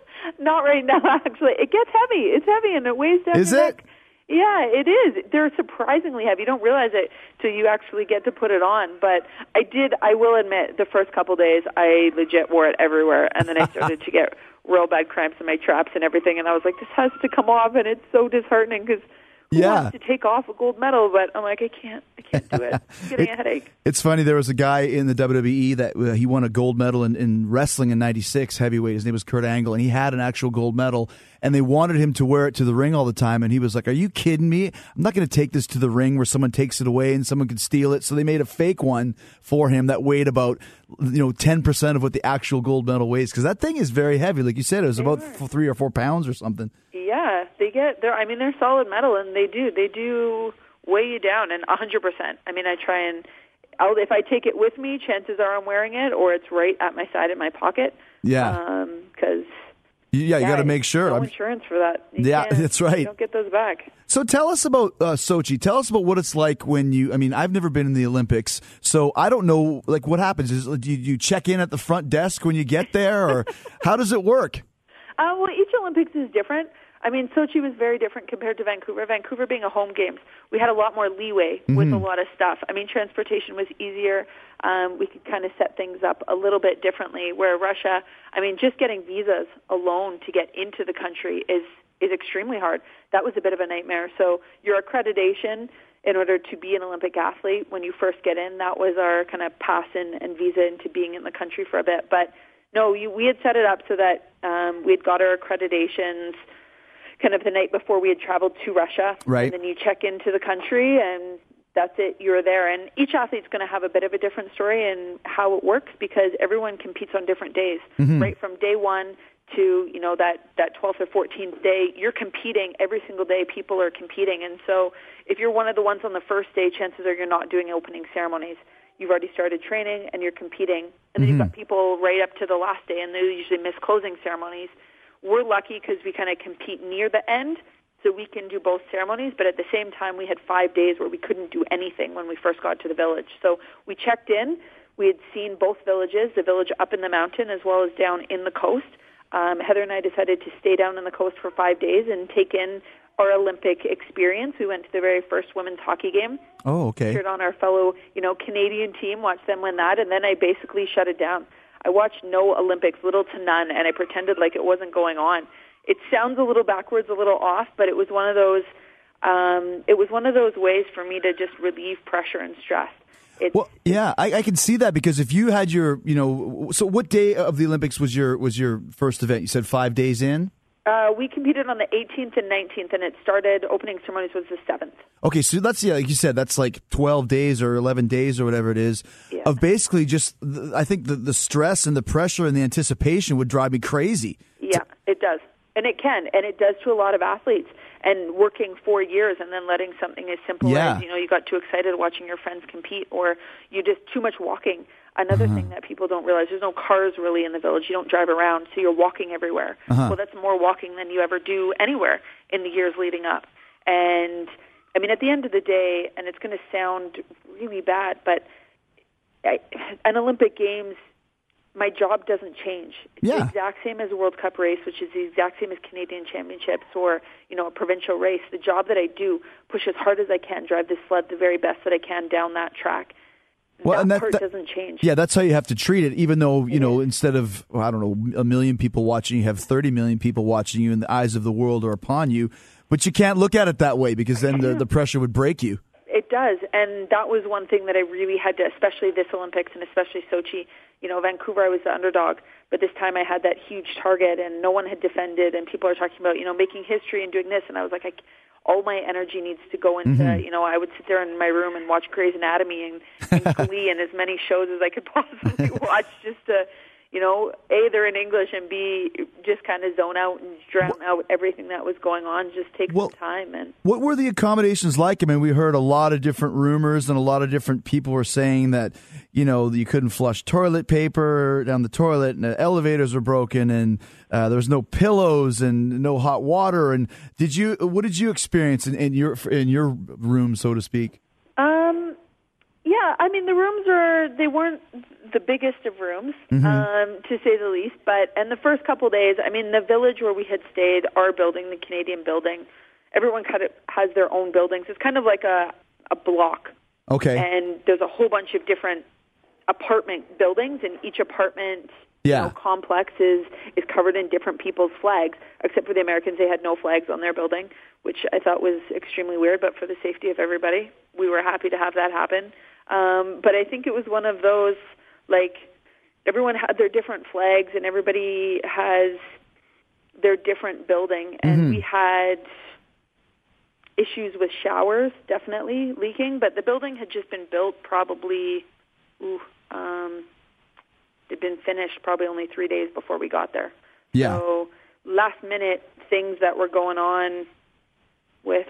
Not right now, actually. It gets heavy. It's heavy, and it weighs down Is your it? neck. Yeah, it is. They're surprisingly heavy. You don't realize it till you actually get to put it on. But I did, I will admit, the first couple days, I legit wore it everywhere. And then I started to get real bad cramps in my traps and everything. And I was like, this has to come off. And it's so disheartening because who Yeah. wants to take off a gold medal? But I'm like, I can't. I can't do it. I'm getting a headache. It's funny. There was a guy in the W W E that uh, he won a gold medal in, in wrestling in ninety-six heavyweight. His name was Kurt Angle, and he had an actual gold medal. And they wanted him to wear it to the ring all the time. And he was like, "Are you kidding me? I'm not going to take this to the ring where someone takes it away and someone could steal it." So they made a fake one for him that weighed about you know ten percent of what the actual gold medal weighs, because that thing is very heavy. Like you said, it was about f- three or four pounds or something. Yeah, they get. They're. I mean, they're solid metal, and they do. They do weigh you down, and a hundred percent. I mean, I try and. I'll, if I take it with me, chances are I'm wearing it, or it's right at my side in my pocket. Yeah. Because. Yeah, you yeah, got to make sure. No I'm- insurance for that. You Yeah, can't- that's right. You don't get those back. So tell us about uh, Sochi. Tell us about what it's like when you. I mean, I've never been in the Olympics, so I don't know. Like, what happens? Is do you, you check in at the front desk when you get there, or how does it work? Uh, well, each Olympics is different. I mean, Sochi was very different compared to Vancouver. Vancouver being a home games, we had a lot more leeway with Mhm. a lot of stuff. I mean, transportation was easier. Um, we could kind of set things up a little bit differently. Where Russia, I mean, just getting visas alone to get into the country is is extremely hard. That was a bit of a nightmare. So your accreditation in order to be an Olympic athlete when you first get in, that was our kind of pass in and visa into being in the country for a bit. But no, you, we had set it up so that um, we had got our accreditations kind of the night before we had traveled to Russia. Right. And then you check into the country and that's it, you're there. And each athlete's going to have a bit of a different story in how it works because everyone competes on different days. Mhm. Right from day one to, you know, that, that twelfth or fourteenth day, you're competing every single day. People are competing. And so if you're one of the ones on the first day, chances are you're not doing opening ceremonies. You've already started training and you're competing. And then you've got people right up to the last day, and they usually miss closing ceremonies. We're lucky because we kind of compete near the end, so we can do both ceremonies, but at the same time, we had five days where we couldn't do anything when we first got to the village. So we checked in. We had seen both villages, the village up in the mountain as well as down in the coast. Um, Heather and I decided to stay down in the coast for five days and take in our Olympic experience. We went to the very first women's hockey game. Oh, okay. Cheered on our fellow, you know, Canadian team, watched them win that, and then I basically shut it down. I watched no Olympics, little to none, and I pretended like it wasn't going on. It sounds a little backwards, a little off, but it was one of those. Um, it was one of those ways for me to just relieve pressure and stress. It's, Well, yeah, I, I can see that because if you had your, you know, so what day of the Olympics was your was your first event? You said five days in. uh, we competed on the eighteenth and nineteenth, and it started. Opening ceremonies was the seventh. Okay, so that's yeah, like you said, that's like twelve days or eleven days or whatever it is Yeah. of basically just. th- I think the the stress and the pressure and the anticipation would drive me crazy. Yeah, it does. And it can, and it does to a lot of athletes. And working four years and then letting something as simple Yeah. as, you know, you got too excited watching your friends compete, or you just too much walking. Another Uh-huh. thing that people don't realize, there's no cars really in the village. You don't drive around, so you're walking everywhere. Uh-huh. Well, that's more walking than you ever do anywhere in the years leading up. And, I mean, at the end of the day, and it's going to sound really bad, but I, an Olympic Games, my job doesn't change. It's Yeah. the exact same as a World Cup race, which is the exact same as Canadian Championships or, you know, a provincial race. The job that I do, push as hard as I can, drive the sled the very best that I can down that track. Well, that and that- part that- doesn't change. Yeah, that's how you have to treat it. Even though you know, instead of well, I don't know a million people watching, you have thirty million people watching you, and the eyes of the world are upon you. But you can't look at it that way because then the, the pressure would break you. It does, and that was one thing that I really had to, especially this Olympics and especially Sochi. You know, Vancouver, I was the underdog, but this time I had that huge target, and no one had defended, and people are talking about, you know, making history and doing this, and I was like, I, all my energy needs to go into, Mhm. you know, I would sit there in my room and watch Grey's Anatomy and, and Glee and as many shows as I could possibly watch just to, you know, A, they're in English, and B, just kind of zone out and drown out everything that was going on, just take Well, some time. And What were the accommodations like? I mean, we heard a lot of different rumors, and a lot of different people were saying that, you know, you couldn't flush toilet paper down the toilet, and the elevators were broken, and uh, there was no pillows and no hot water. And did you? What did you experience in, in your in your room, so to speak? Um, yeah, Yeah, I mean, the rooms are, they weren't the biggest of rooms, Mhm. um, to say the least, but, and the first couple days, I mean, the village where we had stayed, our building, the Canadian building, everyone kind of has their own buildings. It's kind of like a, a block. Okay. And there's a whole bunch of different apartment buildings, and each apartment Yeah. you know, complex is, is covered in different people's flags, except for the Americans, they had no flags on their building, which I thought was extremely weird, but for the safety of everybody, we were happy to have that happen. Um, but I think it was one of those, like, everyone had their different flags, and everybody has their different building, and Mhm. we had issues with showers, definitely leaking, but the building had just been built probably, ooh, um, it'd been finished probably only three days before we got there. Yeah. So last minute things that were going on with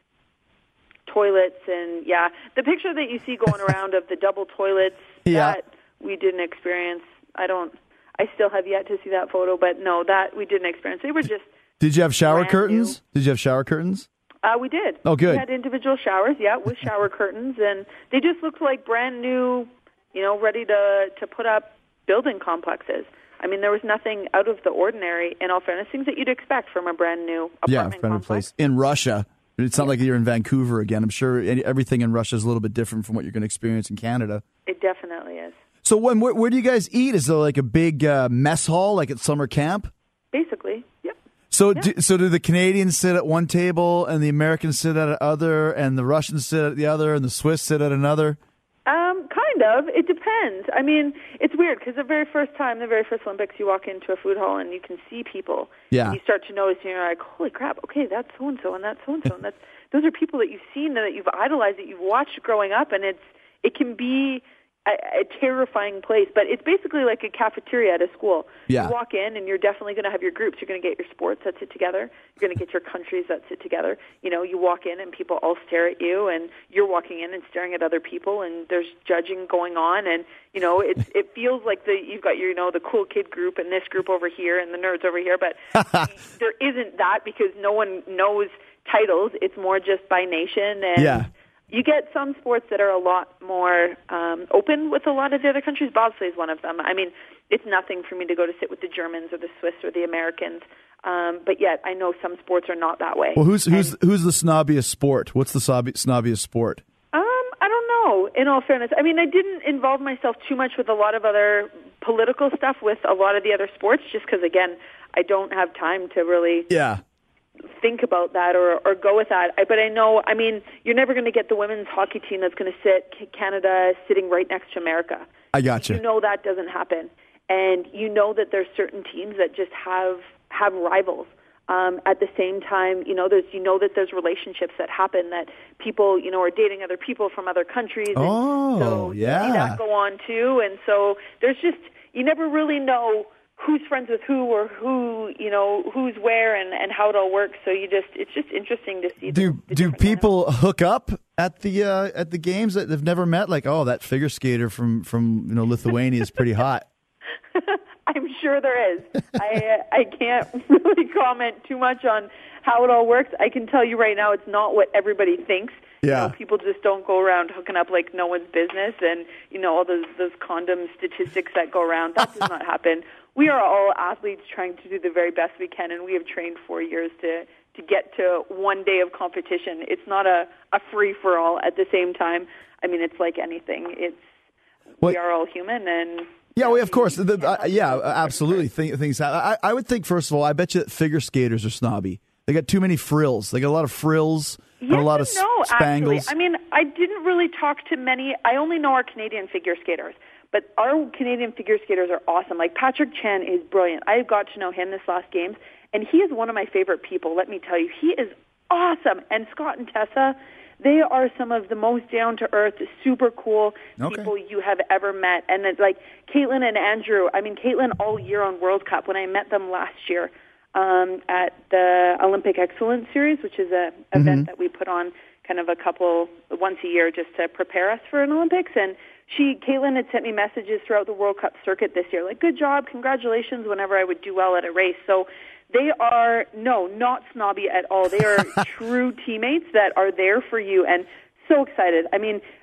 toilets and, yeah, the picture that you see going around of the double toilets, Yeah. that we didn't experience. I don't, I still have yet to see that photo, but no, that we didn't experience. They were just, Did you have shower brand curtains? Did you have shower curtains? uh, we did. Oh, good. We had individual showers, yeah, with shower curtains, and they just looked like brand new, you know, ready to, to put up building complexes. I mean, there was nothing out of the ordinary, in all fairness, things that you'd expect from a brand new Yeah, apartment friendly complex. place in Russia. It's not like you're in Vancouver again. I'm sure any, everything in Russia is a little bit different from what you're going to experience in Canada. It definitely is. So when where, where do you guys eat? Is there like a big uh, mess hall like at summer camp? Basically, yep. So do, so do the Canadians sit at one table and the Americans sit at another and the Russians sit at the other and the Swiss sit at another? Um, kind of. It depends. I mean, it's weird because the very first time, the very first Olympics, you walk into a food hall and you can see people. Yeah. And you start to notice, and you're like, holy crap, okay, that's so-and-so and that's so-and-so. and that's those are people that you've seen, that you've idolized, that you've watched growing up, and it's it can be a, a terrifying place. But it's basically like a cafeteria at a school. Yeah. You walk in and you're definitely going to have your groups. You're going to get your sports that sit together. You're going to get your countries that sit together. You know, you walk in and people all stare at you, and you're walking in and staring at other people, and there's judging going on, and you know, it it feels like the you've got your, you know, the cool kid group and this group over here and the nerds over here, but there isn't that because no one knows titles. It's more just by nation, and Yeah. you get some sports that are a lot more um, open with a lot of the other countries. Bobsleigh is one of them. I mean, it's nothing for me to go to sit with the Germans or the Swiss or the Americans, um, but yet I know some sports are not that way. Well, who's who's who's the snobbiest sport? What's the snobby, snobbiest sport? Um, I don't know, in all fairness. I mean, I didn't involve myself too much with a lot of other political stuff with a lot of the other sports just because, again, I don't have time to really Yeah. think about that or, or go with that. I, but I know, I mean, you're never going to get the women's hockey team that's going to sit C- Canada sitting right next to America. I gotcha. You know that doesn't happen. And you know that there's certain teams that just have have rivals. Um, at the same time, you know, there's you know that there's relationships that happen, that people, you know, are dating other people from other countries. And Oh, so you yeah. see that go on too. And so there's just, you never really know who's friends with who or who, you know, who's where and, and how it all works. So you just, it's just interesting to see. Do the, the do different people hook up at the uh, at the games that they've never met? Like, oh, that figure skater from from you know Lithuania is pretty hot. I'm sure there is. I uh, I can't really comment too much on how it all works. I can tell you right now, it's not what everybody thinks. Yeah. You know, people just don't go around hooking up like no one's business, and you know all those those condom statistics that go around. That does not happen. We are all athletes trying to do the very best we can, and we have trained for years to to get to one day of competition. It's not a a free for all. At the same time, I mean, it's like anything. It's What- we are all human, and Yeah, well, of course. The, uh, yeah, absolutely. Thing, things. I, I would think, first of all, I bet you that figure skaters are snobby. They got too many frills. They got a lot of frills and Yes a lot of and no, spangles. Actually. I mean, I didn't really talk to many. I only know our Canadian figure skaters, but our Canadian figure skaters are awesome. Like Patrick Chen is brilliant. I got to know him this last games, and he is one of my favorite people. Let me tell you, he is awesome. And Scott and Tessa, they are some of the most down-to-earth, super cool Okay. people you have ever met. And it's like Caitlin and Andrew. I mean, Caitlin all year on World Cup. When I met them last year um, at the Olympic Excellence Series, which is a event that we put on kind of a couple once a year just to prepare us for an Olympics. And she, Caitlin, had sent me messages throughout the World Cup circuit this year, like, good job, congratulations, whenever I would do well at a race. So they are, no, not snobby at all. They are true teammates that are there for you and so excited. I mean,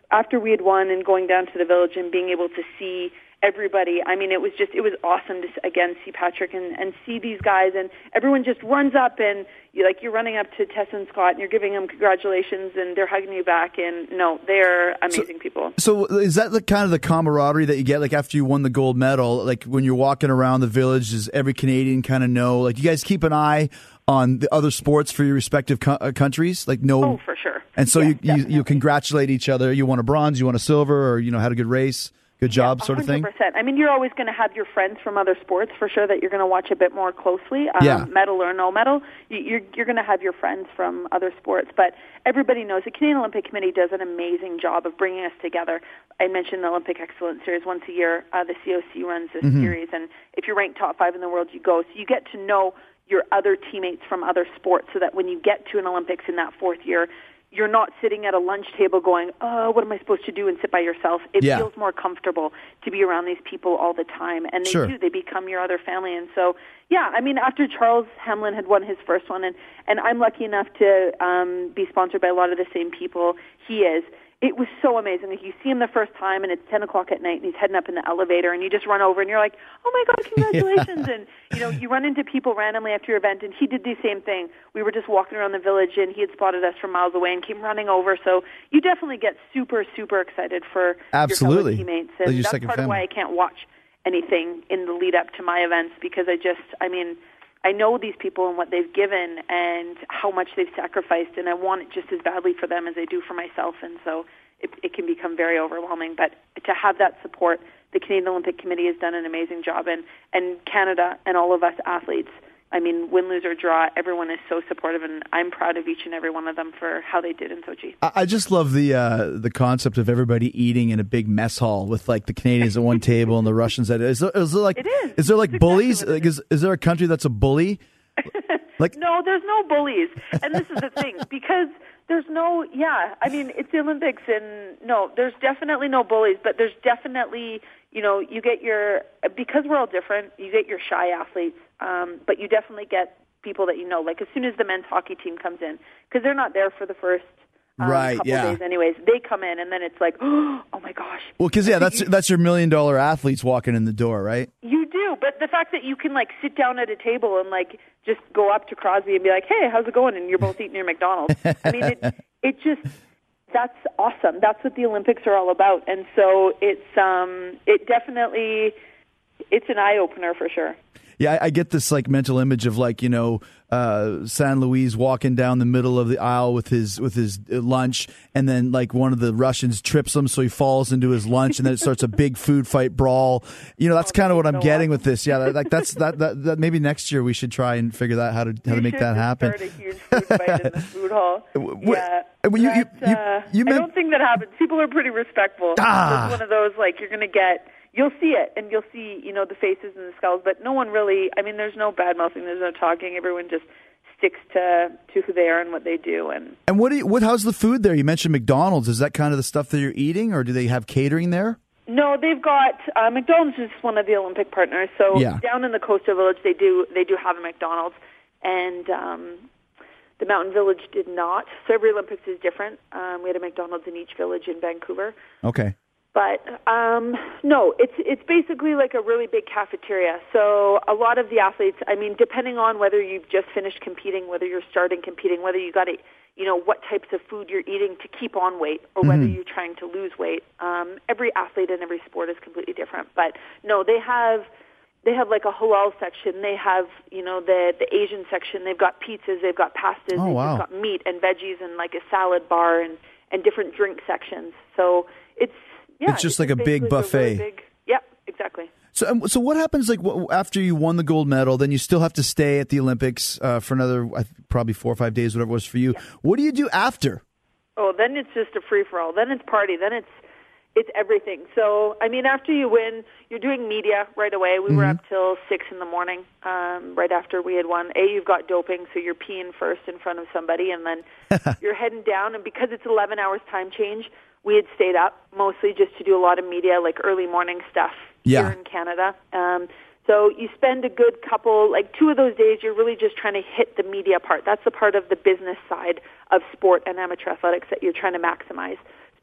after we had won and going down to the village and being able to see everybody, I mean, it was just, it was awesome to, again, see Patrick and, and see these guys, and everyone just runs up, and you like, you're running up to Tessa and Scott, and you're giving them congratulations, and they're hugging you back, and no, they're amazing so, people. So is that the kind of the camaraderie that you get, like, after you won the gold medal, like, when you're walking around the village, does every Canadian kind of know, like, you guys keep an eye on the other sports for your respective co- uh, countries? Like, no. Oh, for sure. And so yes, you, you you congratulate each other. You won a bronze, you won a silver, or, you know, had a good race. Good job, yeah, sort of thing? one hundred percent. I mean, you're always going to have your friends from other sports, for sure, that you're going to watch a bit more closely, um, yeah. medal or no medal. You're, you're going to have your friends from other sports. But everybody knows the Canadian Olympic Committee does an amazing job of bringing us together. I mentioned the Olympic Excellence Series once a year. Uh, the C O C runs this mm-hmm. series, and if you're ranked top five in the world, you go. So you get to know your other teammates from other sports, so that when you get to an Olympics in that fourth year, you're not sitting at a lunch table going, oh, what am I supposed to do, and sit by yourself. It yeah. feels more comfortable to be around these people all the time. And they sure. do. They become your other family. And so, yeah, I mean, after Charles Hamlin had won his first one, and, and I'm lucky enough to um, be sponsored by a lot of the same people he is, it was so amazing. Like, you see him the first time, and it's ten o'clock at night, and he's heading up in the elevator, and you just run over, and you're like, oh, my God, congratulations. yeah. And, you know, you run into people randomly after your event, and he did the same thing. We were just walking around the village, and he had spotted us from miles away and came running over. So you definitely get super, super excited for Absolutely. your fellow teammates. And like that's part family. of why I can't watch anything in the lead up to my events, because I just, I mean, I know these people and what they've given and how much they've sacrificed, and I want it just as badly for them as I do for myself. And so it, it can become very overwhelming. But to have that support, the Canadian Olympic Committee has done an amazing job, and, and Canada and all of us athletes, I mean, win, lose, or draw, everyone is so supportive, and I'm proud of each and every one of them for how they did in Sochi. I just love the uh, the concept of everybody eating in a big mess hall with, like, the Canadians at one table and the Russians at is there, is there like It is. is there like It's bullies? exactly what Like, it is is there a country that's a bully? Like no, there's no bullies, and this is the thing, because there's no, yeah, I mean, it's the Olympics, and no, there's definitely no bullies, but there's definitely, you know, you get your, because we're all different, you get your shy athletes, um, but you definitely get people that you know, like as soon as the men's hockey team comes in, because they're not there for the first um, right, couple yeah. days anyways, they come in, and then it's like, oh my gosh. Well, because, yeah, that's that's your million-dollar athletes walking in the door, right? You do, but the fact that you can, like, sit down at a table and, like, just go up to Crosby and be like, hey, how's it going? And you're both eating your McDonald's. I mean, it, it just, that's awesome. That's what the Olympics are all about. And so it's, um, it definitely, it's an eye-opener for sure. Yeah, I, I get this, like, mental image of, like, you know, uh, San Luis walking down the middle of the aisle with his with his lunch, and then, like, one of the Russians trips him, so he falls into his lunch, and then it starts a big food fight brawl. You know, that's oh, kind of what I'm so getting awesome. with this. Yeah, like that's that, that that maybe next year we should try and figure out how to how we to make that happen. Start a huge food fight in the food hall. Yeah, you, you, you, you, uh, you meant, I don't think that happens. People are pretty respectful. Ah. It's one of those, like, you're going to get. You'll see it, and you'll see, you know, the faces and the skulls, but no one really, I mean, there's no bad-mouthing, there's no talking. Everyone just sticks to, to who they are and what they do. And and what do you, what? How's the food there? You mentioned McDonald's. Is that kind of the stuff that you're eating, or do they have catering there? No, they've got, uh, McDonald's is one of the Olympic partners, so yeah. down in the Coastal Village, they do they do have a McDonald's, and um, the Mountain Village did not. So every Olympics is different. Um, we had a McDonald's in each village in Vancouver. Okay. But um, no, it's it's basically like a really big cafeteria. So a lot of the athletes, I mean, depending on whether you've just finished competing, whether you're starting competing, whether you got to, you know, what types of food you're eating to keep on weight, or whether mm-hmm. you're trying to lose weight. Um, every athlete in every sport is completely different. But no, they have they have like a halal section. They have, you know, the the Asian section. They've got pizzas. They've got pastas. Oh, they've wow. got meat and veggies and like a salad bar and and different drink sections. So it's Yeah, it's just it's like a big buffet. Really big, yep, exactly. So, um, so what happens? Like wh- after you won the gold medal, then you still have to stay at the Olympics uh, for another uh, probably four or five days, whatever it was for you. Yeah. What do you do after? Oh, then it's just a free for all. Then it's party. Then it's it's everything. So, I mean, after you win, you're doing media right away. We mm-hmm. were up till six in the morning, um, right after we had won. A, you've got doping, so you're peeing first in front of somebody, and then you're heading down. And because it's eleven hours time change, we had stayed up mostly just to do a lot of media, like early morning stuff yeah. here in Canada. Um, so you spend a good couple, like two of those days, you're really just trying to hit the media part. That's the part of the business side of sport and amateur athletics that you're trying to maximize.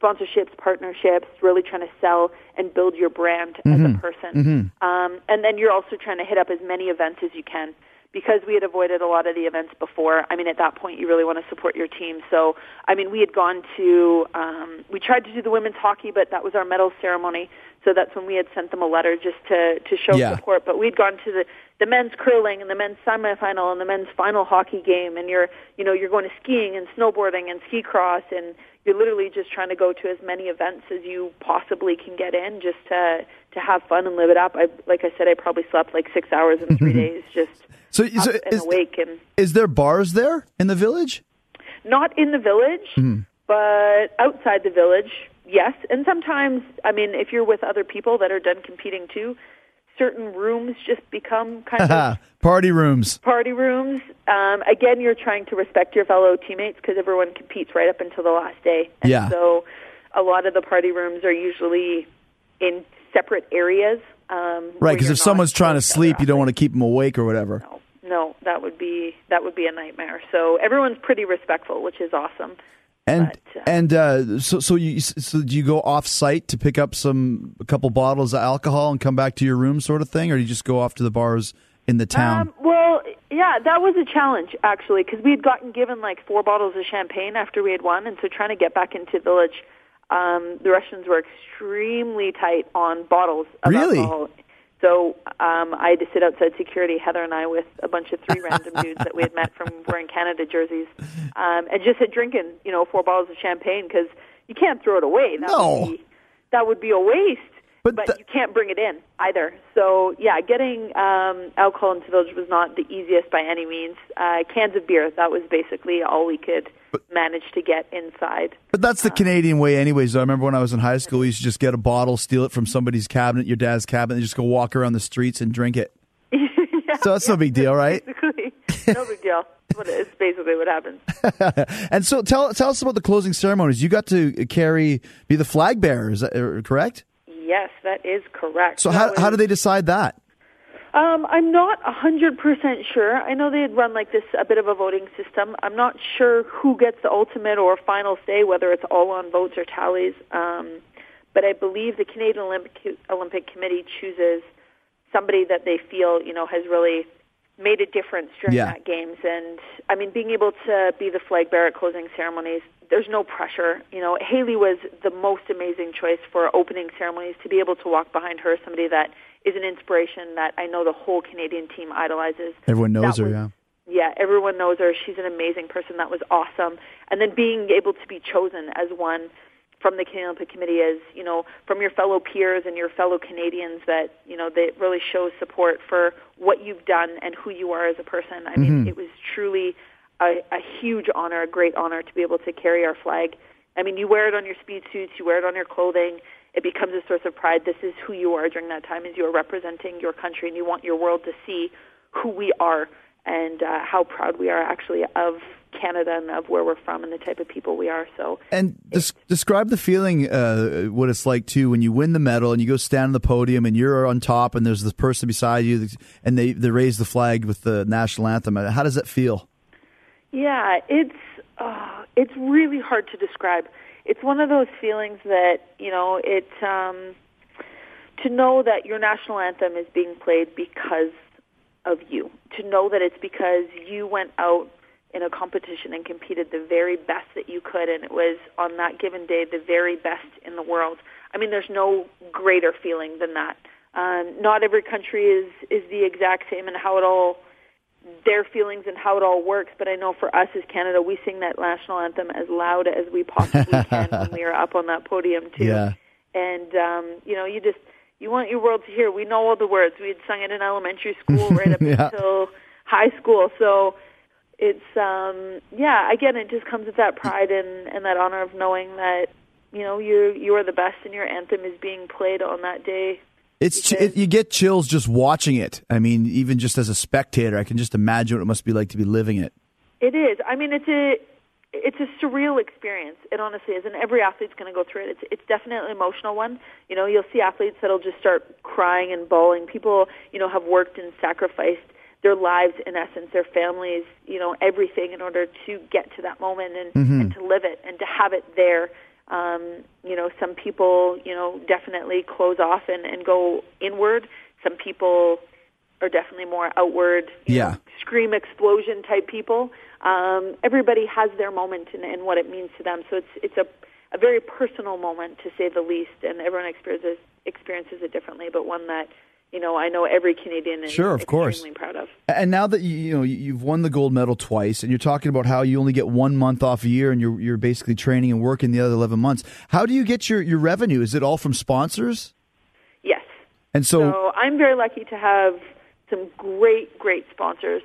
sponsorships, partnerships, really trying to sell and build your brand as Mm-hmm. a person. Mm-hmm. Um, and then you're also trying to hit up as many events as you can. Because we had avoided a lot of the events before, I mean, at that point, you really want to support your team. So, I mean, we had gone to, um, we tried to do the women's hockey, but that was our medal ceremony. So that's when we had sent them a letter just to, to show Yeah. support. But we'd gone to the, the men's curling and the men's semifinal and the men's final hockey game. And you're, you know, you're going to skiing and snowboarding and ski cross. And you're literally just trying to go to as many events as you possibly can get in just to, to have fun and live it up. I, like I said, I probably slept like six hours in three days just So, up so and is, awake. And is there bars there in the village? not in the village, Mm-hmm. but outside the village, yes. And sometimes, I mean, if you're with other people that are done competing too, certain rooms just become kind of Party rooms. party rooms. Um, again, you're trying to respect your fellow teammates because everyone competes right up until the last day. And Yeah. so a lot of the party rooms are usually in separate areas. Um, Right, because if someone's trying to sleep, you don't want to keep them awake or whatever. No, no, that would be that would be a nightmare. So everyone's pretty respectful, which is awesome. And But, uh, and uh, so so you so do you go off site to pick up some a couple bottles of alcohol and come back to your room, sort of thing, or do you just go off to the bars in the town? Um, well, yeah, that was a challenge actually because we had gotten given like four bottles of champagne after we had won, and so trying to get back into the village, um, the Russians were extremely tight on bottles of Really? alcohol. So um, I had to sit outside security, Heather and I, with a bunch of three random dudes that we had met from wearing Canada jerseys, um, and just had drinking, you know, four bottles of champagne because you can't throw it away. That No. would be, that would be a waste. But But, th- you can't bring it in either. So, yeah, getting um, alcohol into the village was not the easiest by any means. Uh, cans of beer, that was basically all we could manage to get inside. But that's the Canadian way anyways. Though. I remember when I was in high school, we used to just get a bottle, steal it from somebody's cabinet, your dad's cabinet, and just go walk around the streets and drink it. Yeah, So that's no big deal, right? Basically, no big deal. But it's basically what happens. And so tell tell us about the closing ceremonies. You got to carry, be the flag bearer, is that uh, correct? Yes, that is correct. So That how was- how do they decide that? Um, I'm not one hundred percent sure. I know they had run like this, a bit of a voting system. I'm not sure who gets the ultimate or final say, whether it's all on votes or tallies. Um, but I believe the Canadian Olympic, Olympic Committee chooses somebody that they feel, you know, has really made a difference during Yeah. that games. And, I mean, being able to be the flag bearer at closing ceremonies, there's no pressure. You know, Haley was the most amazing choice for opening ceremonies. To be able to walk behind her, somebody that is an inspiration that I know the whole Canadian team idolizes. Everyone knows That her, was- yeah. Yeah, everyone knows her. She's an amazing person. That was awesome. And then being able to be chosen as one from the Canadian Olympic Committee as, you know, from your fellow peers and your fellow Canadians that, you know, that really shows support for what you've done and who you are as a person. I mean, it was truly a, a huge honor, a great honor to be able to carry our flag. I mean, you wear it on your speed suits, you wear it on your clothing. It becomes a source of pride. This is who you are during that time, as you are representing your country, and you want your world to see who we are and uh, how proud we are actually of Canada and of where we're from and the type of people we are. So, And des- describe the feeling, uh, what it's like too when you win the medal and you go stand on the podium and you're on top and there's this person beside you and they, they raise the flag with the national anthem. How does that feel? yeah, it's uh, it's really hard to describe. It's one of those feelings that, you know, it um, to know that your national anthem is being played because of you, to know that it's because you went out in a competition and competed the very best that you could, and it was on that given day the very best in the world. I mean, there's no greater feeling than that. Um, not every country is is the exact same in how it all, their feelings and how it all works, but I know for us as Canada, we sing that national anthem as loud as we possibly can when we are up on that podium too. Yeah. And um, you know, you just you want your world to hear. We know all the words. We had sung it in elementary school right up Yeah. until high school. So it's um, yeah. Again, it just comes with that pride and, and that honor of knowing that, you know, you you are the best, and your anthem is being played on that day. It's ch- Because- it, you get chills just watching it. I mean, even just as a spectator, I can just imagine what it must be like to be living it. It is. I mean, it's a it's a surreal experience. It honestly is, and every athlete's going to go through it. It's it's definitely an emotional one. You know, you'll see athletes that'll just start crying and bawling. People, you know, have worked and sacrificed their lives, in essence, their families, you know, everything in order to get to that moment and, Mm-hmm. and to live it and to have it there. Um, you know, some people, you know, definitely close off and, and go inward. Some people are definitely more outward, you Yeah. know, scream explosion type people. Um, everybody has their moment and, and what it means to them. So it's it's a, a very personal moment, to say the least, and everyone experiences experiences it differently, but one that, you know, I know every Canadian is Sure, of course. extremely proud of. And now that you, you know you've won the gold medal twice, and you're talking about how you only get one month off a year, and you're you're basically training and working the other eleven months. How do you get your, your revenue? Is it all from sponsors? Yes. And so, So I'm very lucky to have some great, great sponsors,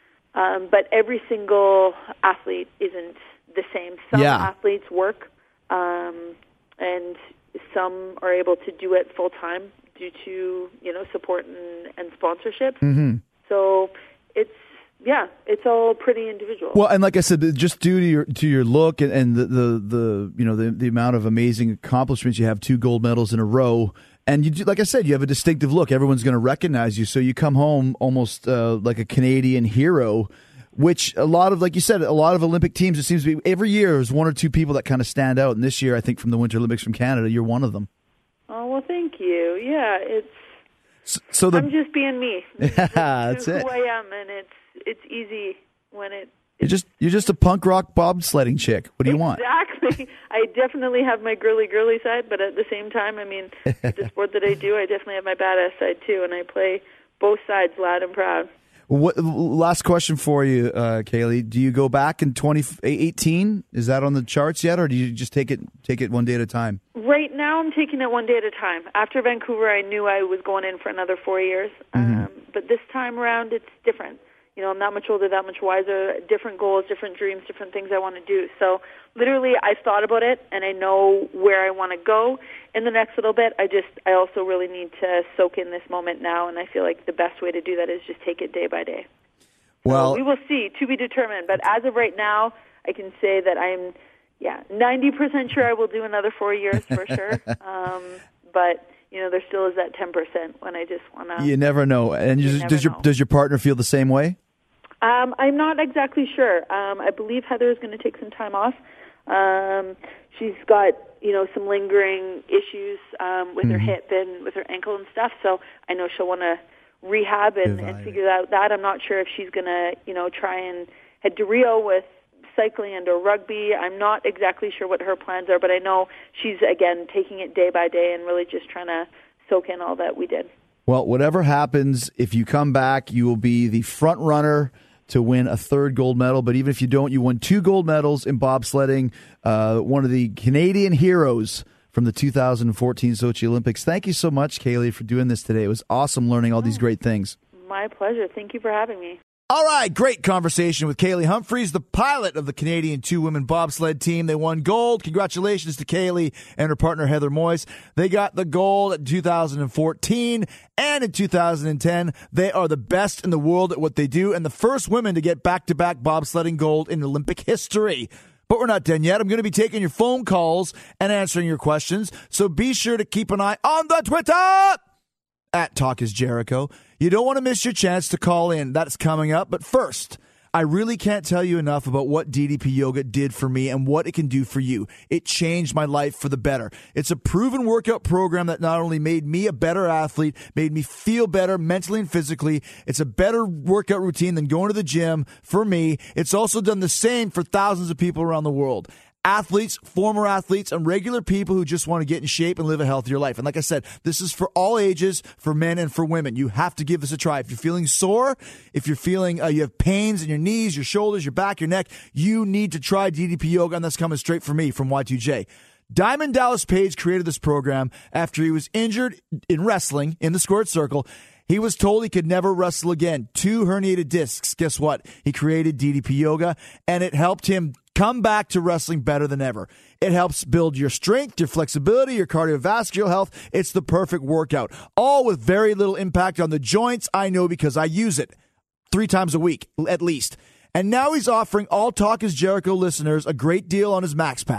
um, but every single athlete isn't the same. Some Yeah. athletes work, um, and some are able to do it full time due to, you know, support and, and sponsorship. Mhm. So it's, yeah, it's all pretty individual. well, and like I said, just due to your to your look and, and the, the the you know the the amount of amazing accomplishments you have, two gold medals in a row. And you, do- like I said, you have a distinctive look. Everyone's going to recognize you. So you come home almost uh, like a Canadian hero, which a lot of, like you said, a lot of Olympic teams, it seems to be every year there's one or two people that kind of stand out. And this year, I think from the Winter Olympics from Canada, you're one of them. Oh, well, thank you. Yeah, it's, So, so the I'm just being me. Yeah, This that's is it. who I am, and it's it's easy when it. You're just you're just a punk rock bobsledding chick. What do you want? Exactly. I definitely have my girly girly side, but at the same time, I mean, the sport that I do, I definitely have my badass side too, and I play both sides loud and proud. What last question for you, uh, Kaylee? Do you go back in twenty eighteen? Is that on the charts yet, or do you just take it take it one day at a time? Right now, I'm taking it one day at a time. After Vancouver, I knew I was going in for another four years, um, but this time around, it's different. You know, I'm that much older, that much wiser, different goals, different dreams, different things I want to do. So literally, I've thought about it, and I know where I want to go in the next little bit. I just, I also really need to soak in this moment now, and I feel like the best way to do that is just take it day by day. Well, So we will see, to be determined. But as of right now, I can say that I'm, yeah, ninety percent sure I will do another four years for sure. Um, but, you know, there still is that ten percent when I just want to. you never know. And You you, never does your know. does your partner feel the same way? Um, I'm not exactly sure. Um, I believe Heather is going to take some time off. Um, she's got, you know, some lingering issues um, with her hip and with her ankle and stuff. So I know she'll want to rehab and, and figure out that. I'm not sure if she's going to, you know, try and head to Rio with cycling and or rugby. I'm not exactly sure what her plans are, but I know she's, again, taking it day by day and really just trying to soak in all that we did. Well, whatever happens, if you come back, you will be the front runner to win a third gold medal. But even if you don't, you won two gold medals in bobsledding, uh, one of the Canadian heroes from the two thousand fourteen Sochi Olympics. Thank you so much, Kaylee, for doing this today. It was awesome learning all these great things. My pleasure. Thank you for having me. All right, great conversation with Kaylee Humphreys, the pilot of the Canadian two-women bobsled team. They won gold. Congratulations to Kaylee and her partner, Heather Moyes. They got the gold in two thousand fourteen and in two thousand ten. They are the best in the world at what they do and the first women to get back-to-back bobsledding gold in Olympic history. But we're not done yet. I'm going to be taking your phone calls and answering your questions, so be sure to keep an eye on the Twitter at Talk is Jericho. You don't want to miss your chance to call in. That's coming up. But first, I really can't tell you enough about what D D P Yoga did for me and what it can do for you. It changed my life for the better. It's a proven workout program that not only made me a better athlete, made me feel better mentally and physically. It's a better workout routine than going to the gym for me. It's also done the same for thousands of people around the world. Athletes, former athletes, and regular people who just want to get in shape and live a healthier life. And like I said, this is for all ages, for men and for women. You have to give this a try. If you're feeling sore, if you're feeling uh, you have pains in your knees, your shoulders, your back, your neck, you need to try D D P Yoga, and that's coming straight from me, from Y two J. Diamond Dallas Page created this program after he was injured in wrestling in the squared circle. He was told he could never wrestle again. Two herniated discs. Guess what? He created D D P Yoga, and it helped him come back to wrestling better than ever. It helps build your strength, your flexibility, your cardiovascular health. It's the perfect workout, all with very little impact on the joints. I know because I use it three times a week, at least. And now he's offering all Talk is Jericho listeners a great deal on his Max Pack.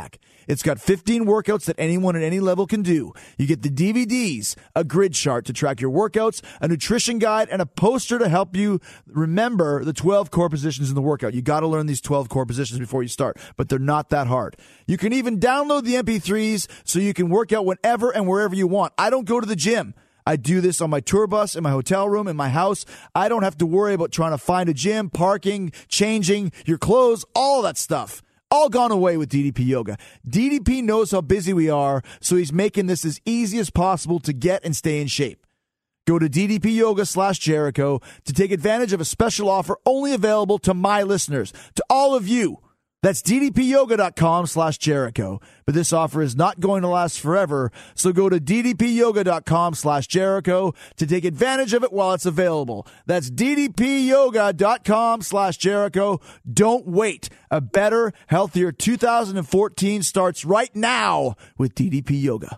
It's got fifteen workouts that anyone at any level can do. You get the D V Ds, a grid chart to track your workouts, a nutrition guide, and a poster to help you remember the twelve core positions in the workout. You got to learn these twelve core positions before you start, but they're not that hard. You can even download the M P threes so you can work out whenever and wherever you want. I don't go to the gym. I do this on my tour bus, in my hotel room, in my house. I don't have to worry about trying to find a gym, parking, changing your clothes, all that stuff. All gone away with D D P Yoga. D D P knows how busy we are, so he's making this as easy as possible to get and stay in shape. Go to D D P Yoga slash Jericho to take advantage of a special offer only available to my listeners. To all of you, that's D D P yoga dot com slash Jericho. But this offer is not going to last forever, so go to D D P yoga dot com slash Jericho to take advantage of it while it's available. That's D D P yoga dot com slash Jericho. Don't wait. A better, healthier two thousand fourteen starts right now with D D P Yoga.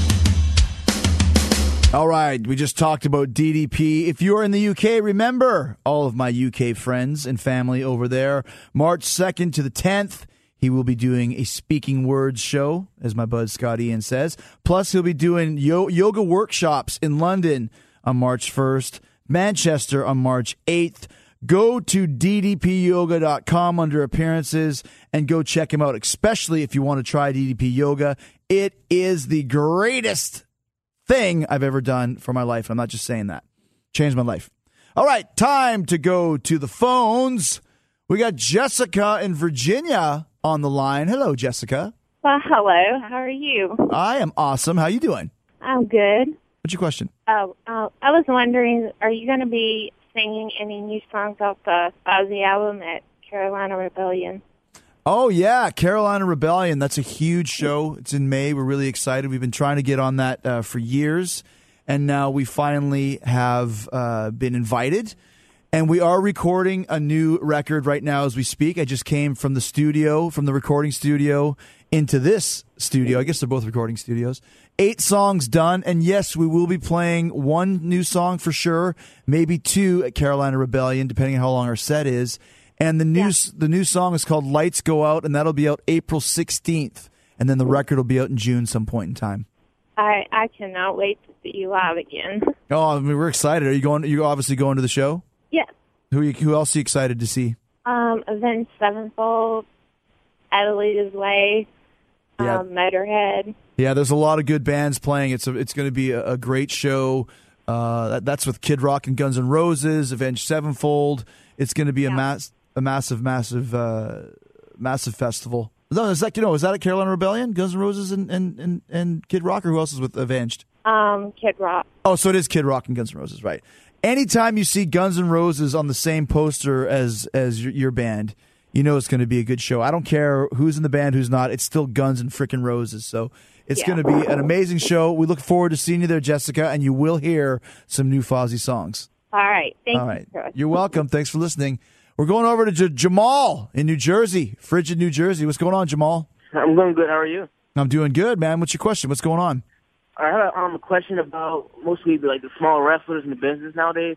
All right, we just talked about D D P. If you are in the U K, remember all of my U K friends and family over there. March second to the tenth, he will be doing a speaking words show, as my bud Scott Ian says. Plus, he'll be doing yo- yoga workshops in London on March first, Manchester on March eighth. Go to D D P yoga dot com under appearances and go check him out, especially if you want to try D D P Yoga. It is the greatest thing I've ever done for my life. I'm not just saying that. Changed my life. All right, time to go to the phones. We got Jessica in Virginia on the line. Hello, Jessica. Well, hello. How are you? I am awesome. How you doing? I'm good. What's your question? Oh, uh, I was wondering, are you going to be singing any new songs off the Ozzy album at Carolina Rebellion? Oh, yeah, Carolina Rebellion. That's a huge show. It's in May. We're really excited. We've been trying to get on that uh, for years, and now we finally have uh, been invited. And we are recording a new record right now as we speak. I just came from the studio, from the recording studio into this studio. I guess they're both recording studios. Eight songs done, and yes, we will be playing one new song for sure, maybe two at Carolina Rebellion, depending on how long our set is. And the new yeah. the new song is called Lights Go Out, and that'll be out April sixteenth. And then the record will be out in June some point in time. I I cannot wait to see you live again. Oh, I mean, we're excited. Are you going? You're obviously going to the show? Yes. Who are you, who else are you excited to see? Um, Avenged Sevenfold, Adelita's Way, yeah. um, Motorhead. Yeah, there's a lot of good bands playing. It's a, it's going to be a, a great show. Uh, that, that's with Kid Rock and Guns N' Roses, Avenged Sevenfold. It's going to be yeah. a mass. A massive, massive, uh, massive festival. No, is that you know? Is that at Carolina Rebellion? Guns N' Roses and, and, and, and Kid Rock, or who else is with Avenged? Um, Kid Rock. Oh, so it is Kid Rock and Guns N' Roses, right? Anytime you see Guns N' Roses on the same poster as as your, your band, you know it's going to be a good show. I don't care who's in the band, who's not. It's still Guns and frickin' Roses. So it's yeah. going to be an amazing show. We look forward to seeing you there, Jessica, and you will hear some new Fozzy songs. All right, thank All right. you. You're welcome. Thanks for listening. We're going over to J- Jamal in New Jersey, frigid New Jersey. What's going on, Jamal? I'm doing good. How are you? I'm doing good, man. What's your question? What's going on? I had a, um, a question about mostly like the small wrestlers in the business nowadays,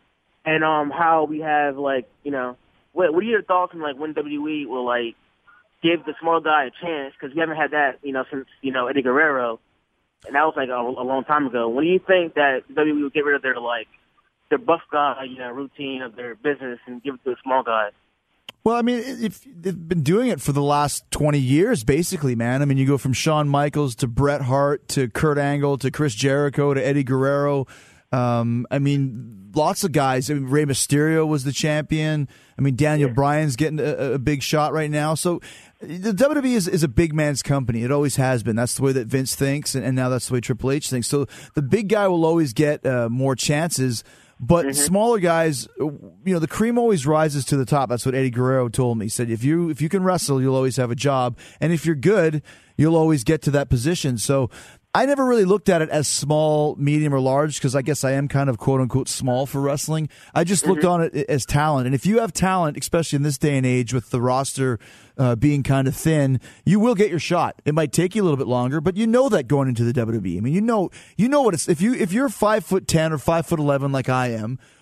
and um how we have like you know what what are your thoughts on like when W W E will like give the small guy a chance, because we haven't had that you know since you know Eddie Guerrero, and that was like a, a long time ago. When do you think that W W E will get rid of their like their buff guy, you know, routine of their business and give it to a small guy? Well, I mean, if they've been doing it for the last twenty years, basically, man. I mean, you go from Shawn Michaels to Bret Hart to Kurt Angle to Chris Jericho to Eddie Guerrero. Um, I mean, lots of guys. I mean, Rey Mysterio was the champion. I mean, Daniel yeah. Bryan's getting a, a big shot right now. So the W W E is, is a big man's company. It always has been. That's the way that Vince thinks, and, and now that's the way Triple H thinks. So the big guy will always get uh, more chances. But mm-hmm. smaller guys, you know, the cream always rises to the top. That's what Eddie Guerrero told me. He said, if you if you can wrestle, you'll always have a job. And if you're good, you'll always get to that position. So I never really looked at it as small, medium, or large, because I guess I am kind of quote-unquote small for wrestling. I just mm-hmm. looked on it as talent. And if you have talent, especially in this day and age with the roster uh, being kind of thin, you will get your shot. It might take you a little bit longer, but you know that going into the W W E. I mean, you know you know what it's – if you if you're five foot ten or five foot eleven like I am,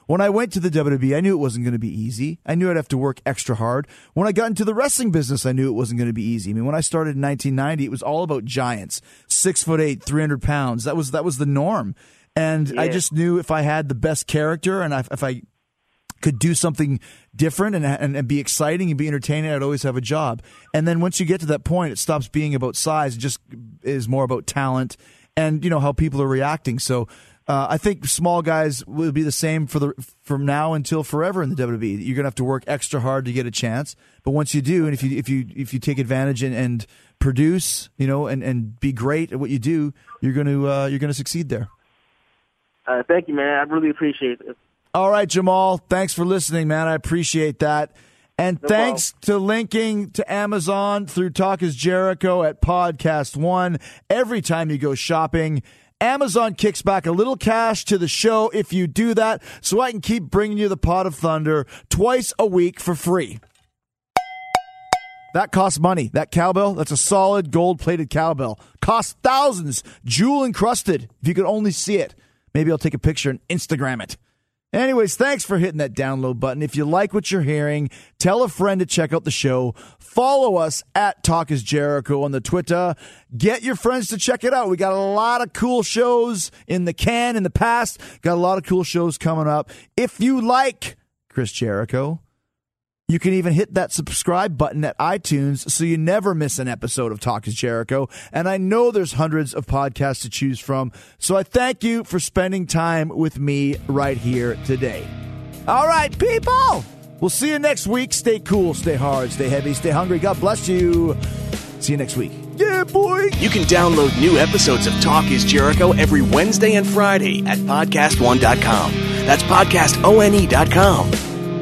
When I went to the W W E, I knew it wasn't going to be easy. I knew I'd have to work extra hard. When I got into the wrestling business, I knew it wasn't going to be easy. I mean, when I started in nineteen ninety, it was all about giants, six foot eight, three hundred pounds. That was that was the norm. And Yeah. I just knew if I had the best character and I, if I could do something different and, and and be exciting and be entertaining, I'd always have a job. And then once you get to that point, it stops being about size. It just is more about talent and, you know, how people are reacting. So uh, I think small guys will be the same for the from now until forever in the W W E. You're going to have to work extra hard to get a chance. But once you do, and if you if you if you take advantage and, and produce, you know, and, and be great at what you do, you're going to uh, you're going to succeed there. Uh, thank you, man. I really appreciate it. All right, Jamal. Thanks for listening, man. I appreciate that. And No thanks to linking to Amazon through Talk is Jericho at Podcast One. Every time you go shopping, Amazon kicks back a little cash to the show if you do that, so I can keep bringing you the Pot of Thunder twice a week for free. That costs money. That cowbell, that's a solid gold-plated cowbell. Costs thousands, jewel-encrusted, if you could only see it. Maybe I'll take a picture and Instagram it. Anyways, thanks for hitting that download button. If you like what you're hearing, tell a friend to check out the show. Follow us at Talk is Jericho on the Twitter. Get your friends to check it out. We got a lot of cool shows in the can in the past. Got a lot of cool shows coming up. If you like Chris Jericho, you can even hit that subscribe button at iTunes so you never miss an episode of Talk is Jericho. And I know there's hundreds of podcasts to choose from, so I thank you for spending time with me right here today. All right, people, we'll see you next week. Stay cool, stay hard, stay heavy, stay hungry. God bless you. See you next week. Yeah, boy. You can download new episodes of Talk is Jericho every Wednesday and Friday at podcast one dot com. That's podcast one dot com.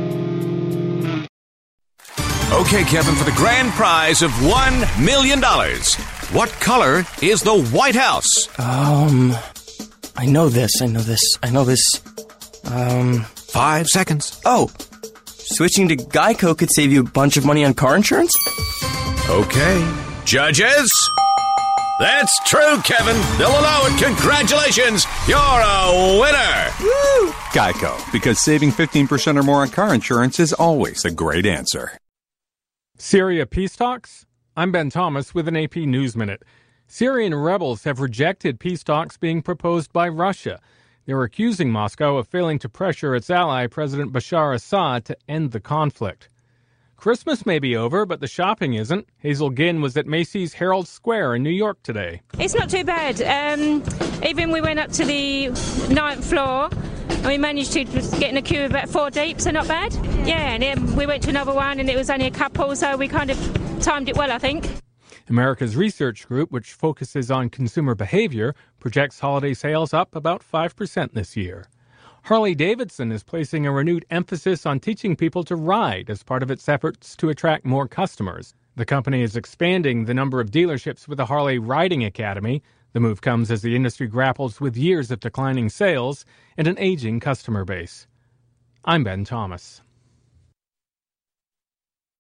Okay, Kevin, for the grand prize of one million dollars. What color is the White House? Um, I know this, I know this, I know this. Um... Five seconds. Oh, switching to Geico could save you a bunch of money on car insurance? Okay. Judges? That's true, Kevin. They'll allow it. Congratulations. You're a winner. Woo! Geico, because saving fifteen percent or more on car insurance is always a great answer. Syria peace talks? I'm Ben Thomas with an A P News Minute. Syrian rebels have rejected peace talks being proposed by Russia. They're accusing Moscow of failing to pressure its ally, President Bashar Assad, to end the conflict. Christmas may be over, but the shopping isn't. Hazel Ginn was at Macy's Herald Square in New York today. It's not too bad. Um, even we went up to the ninth floor and we managed to get in a queue about four deep, so not bad. Yeah, and then we went to another one and it was only a couple, so we kind of timed it well, I think. America's Research Group, which focuses on consumer behavior, projects holiday sales up about five percent this year. Harley-Davidson is placing a renewed emphasis on teaching people to ride as part of its efforts to attract more customers. The company is expanding the number of dealerships with a Harley Riding Academy. The move comes as the industry grapples with years of declining sales and an aging customer base. I'm Ben Thomas.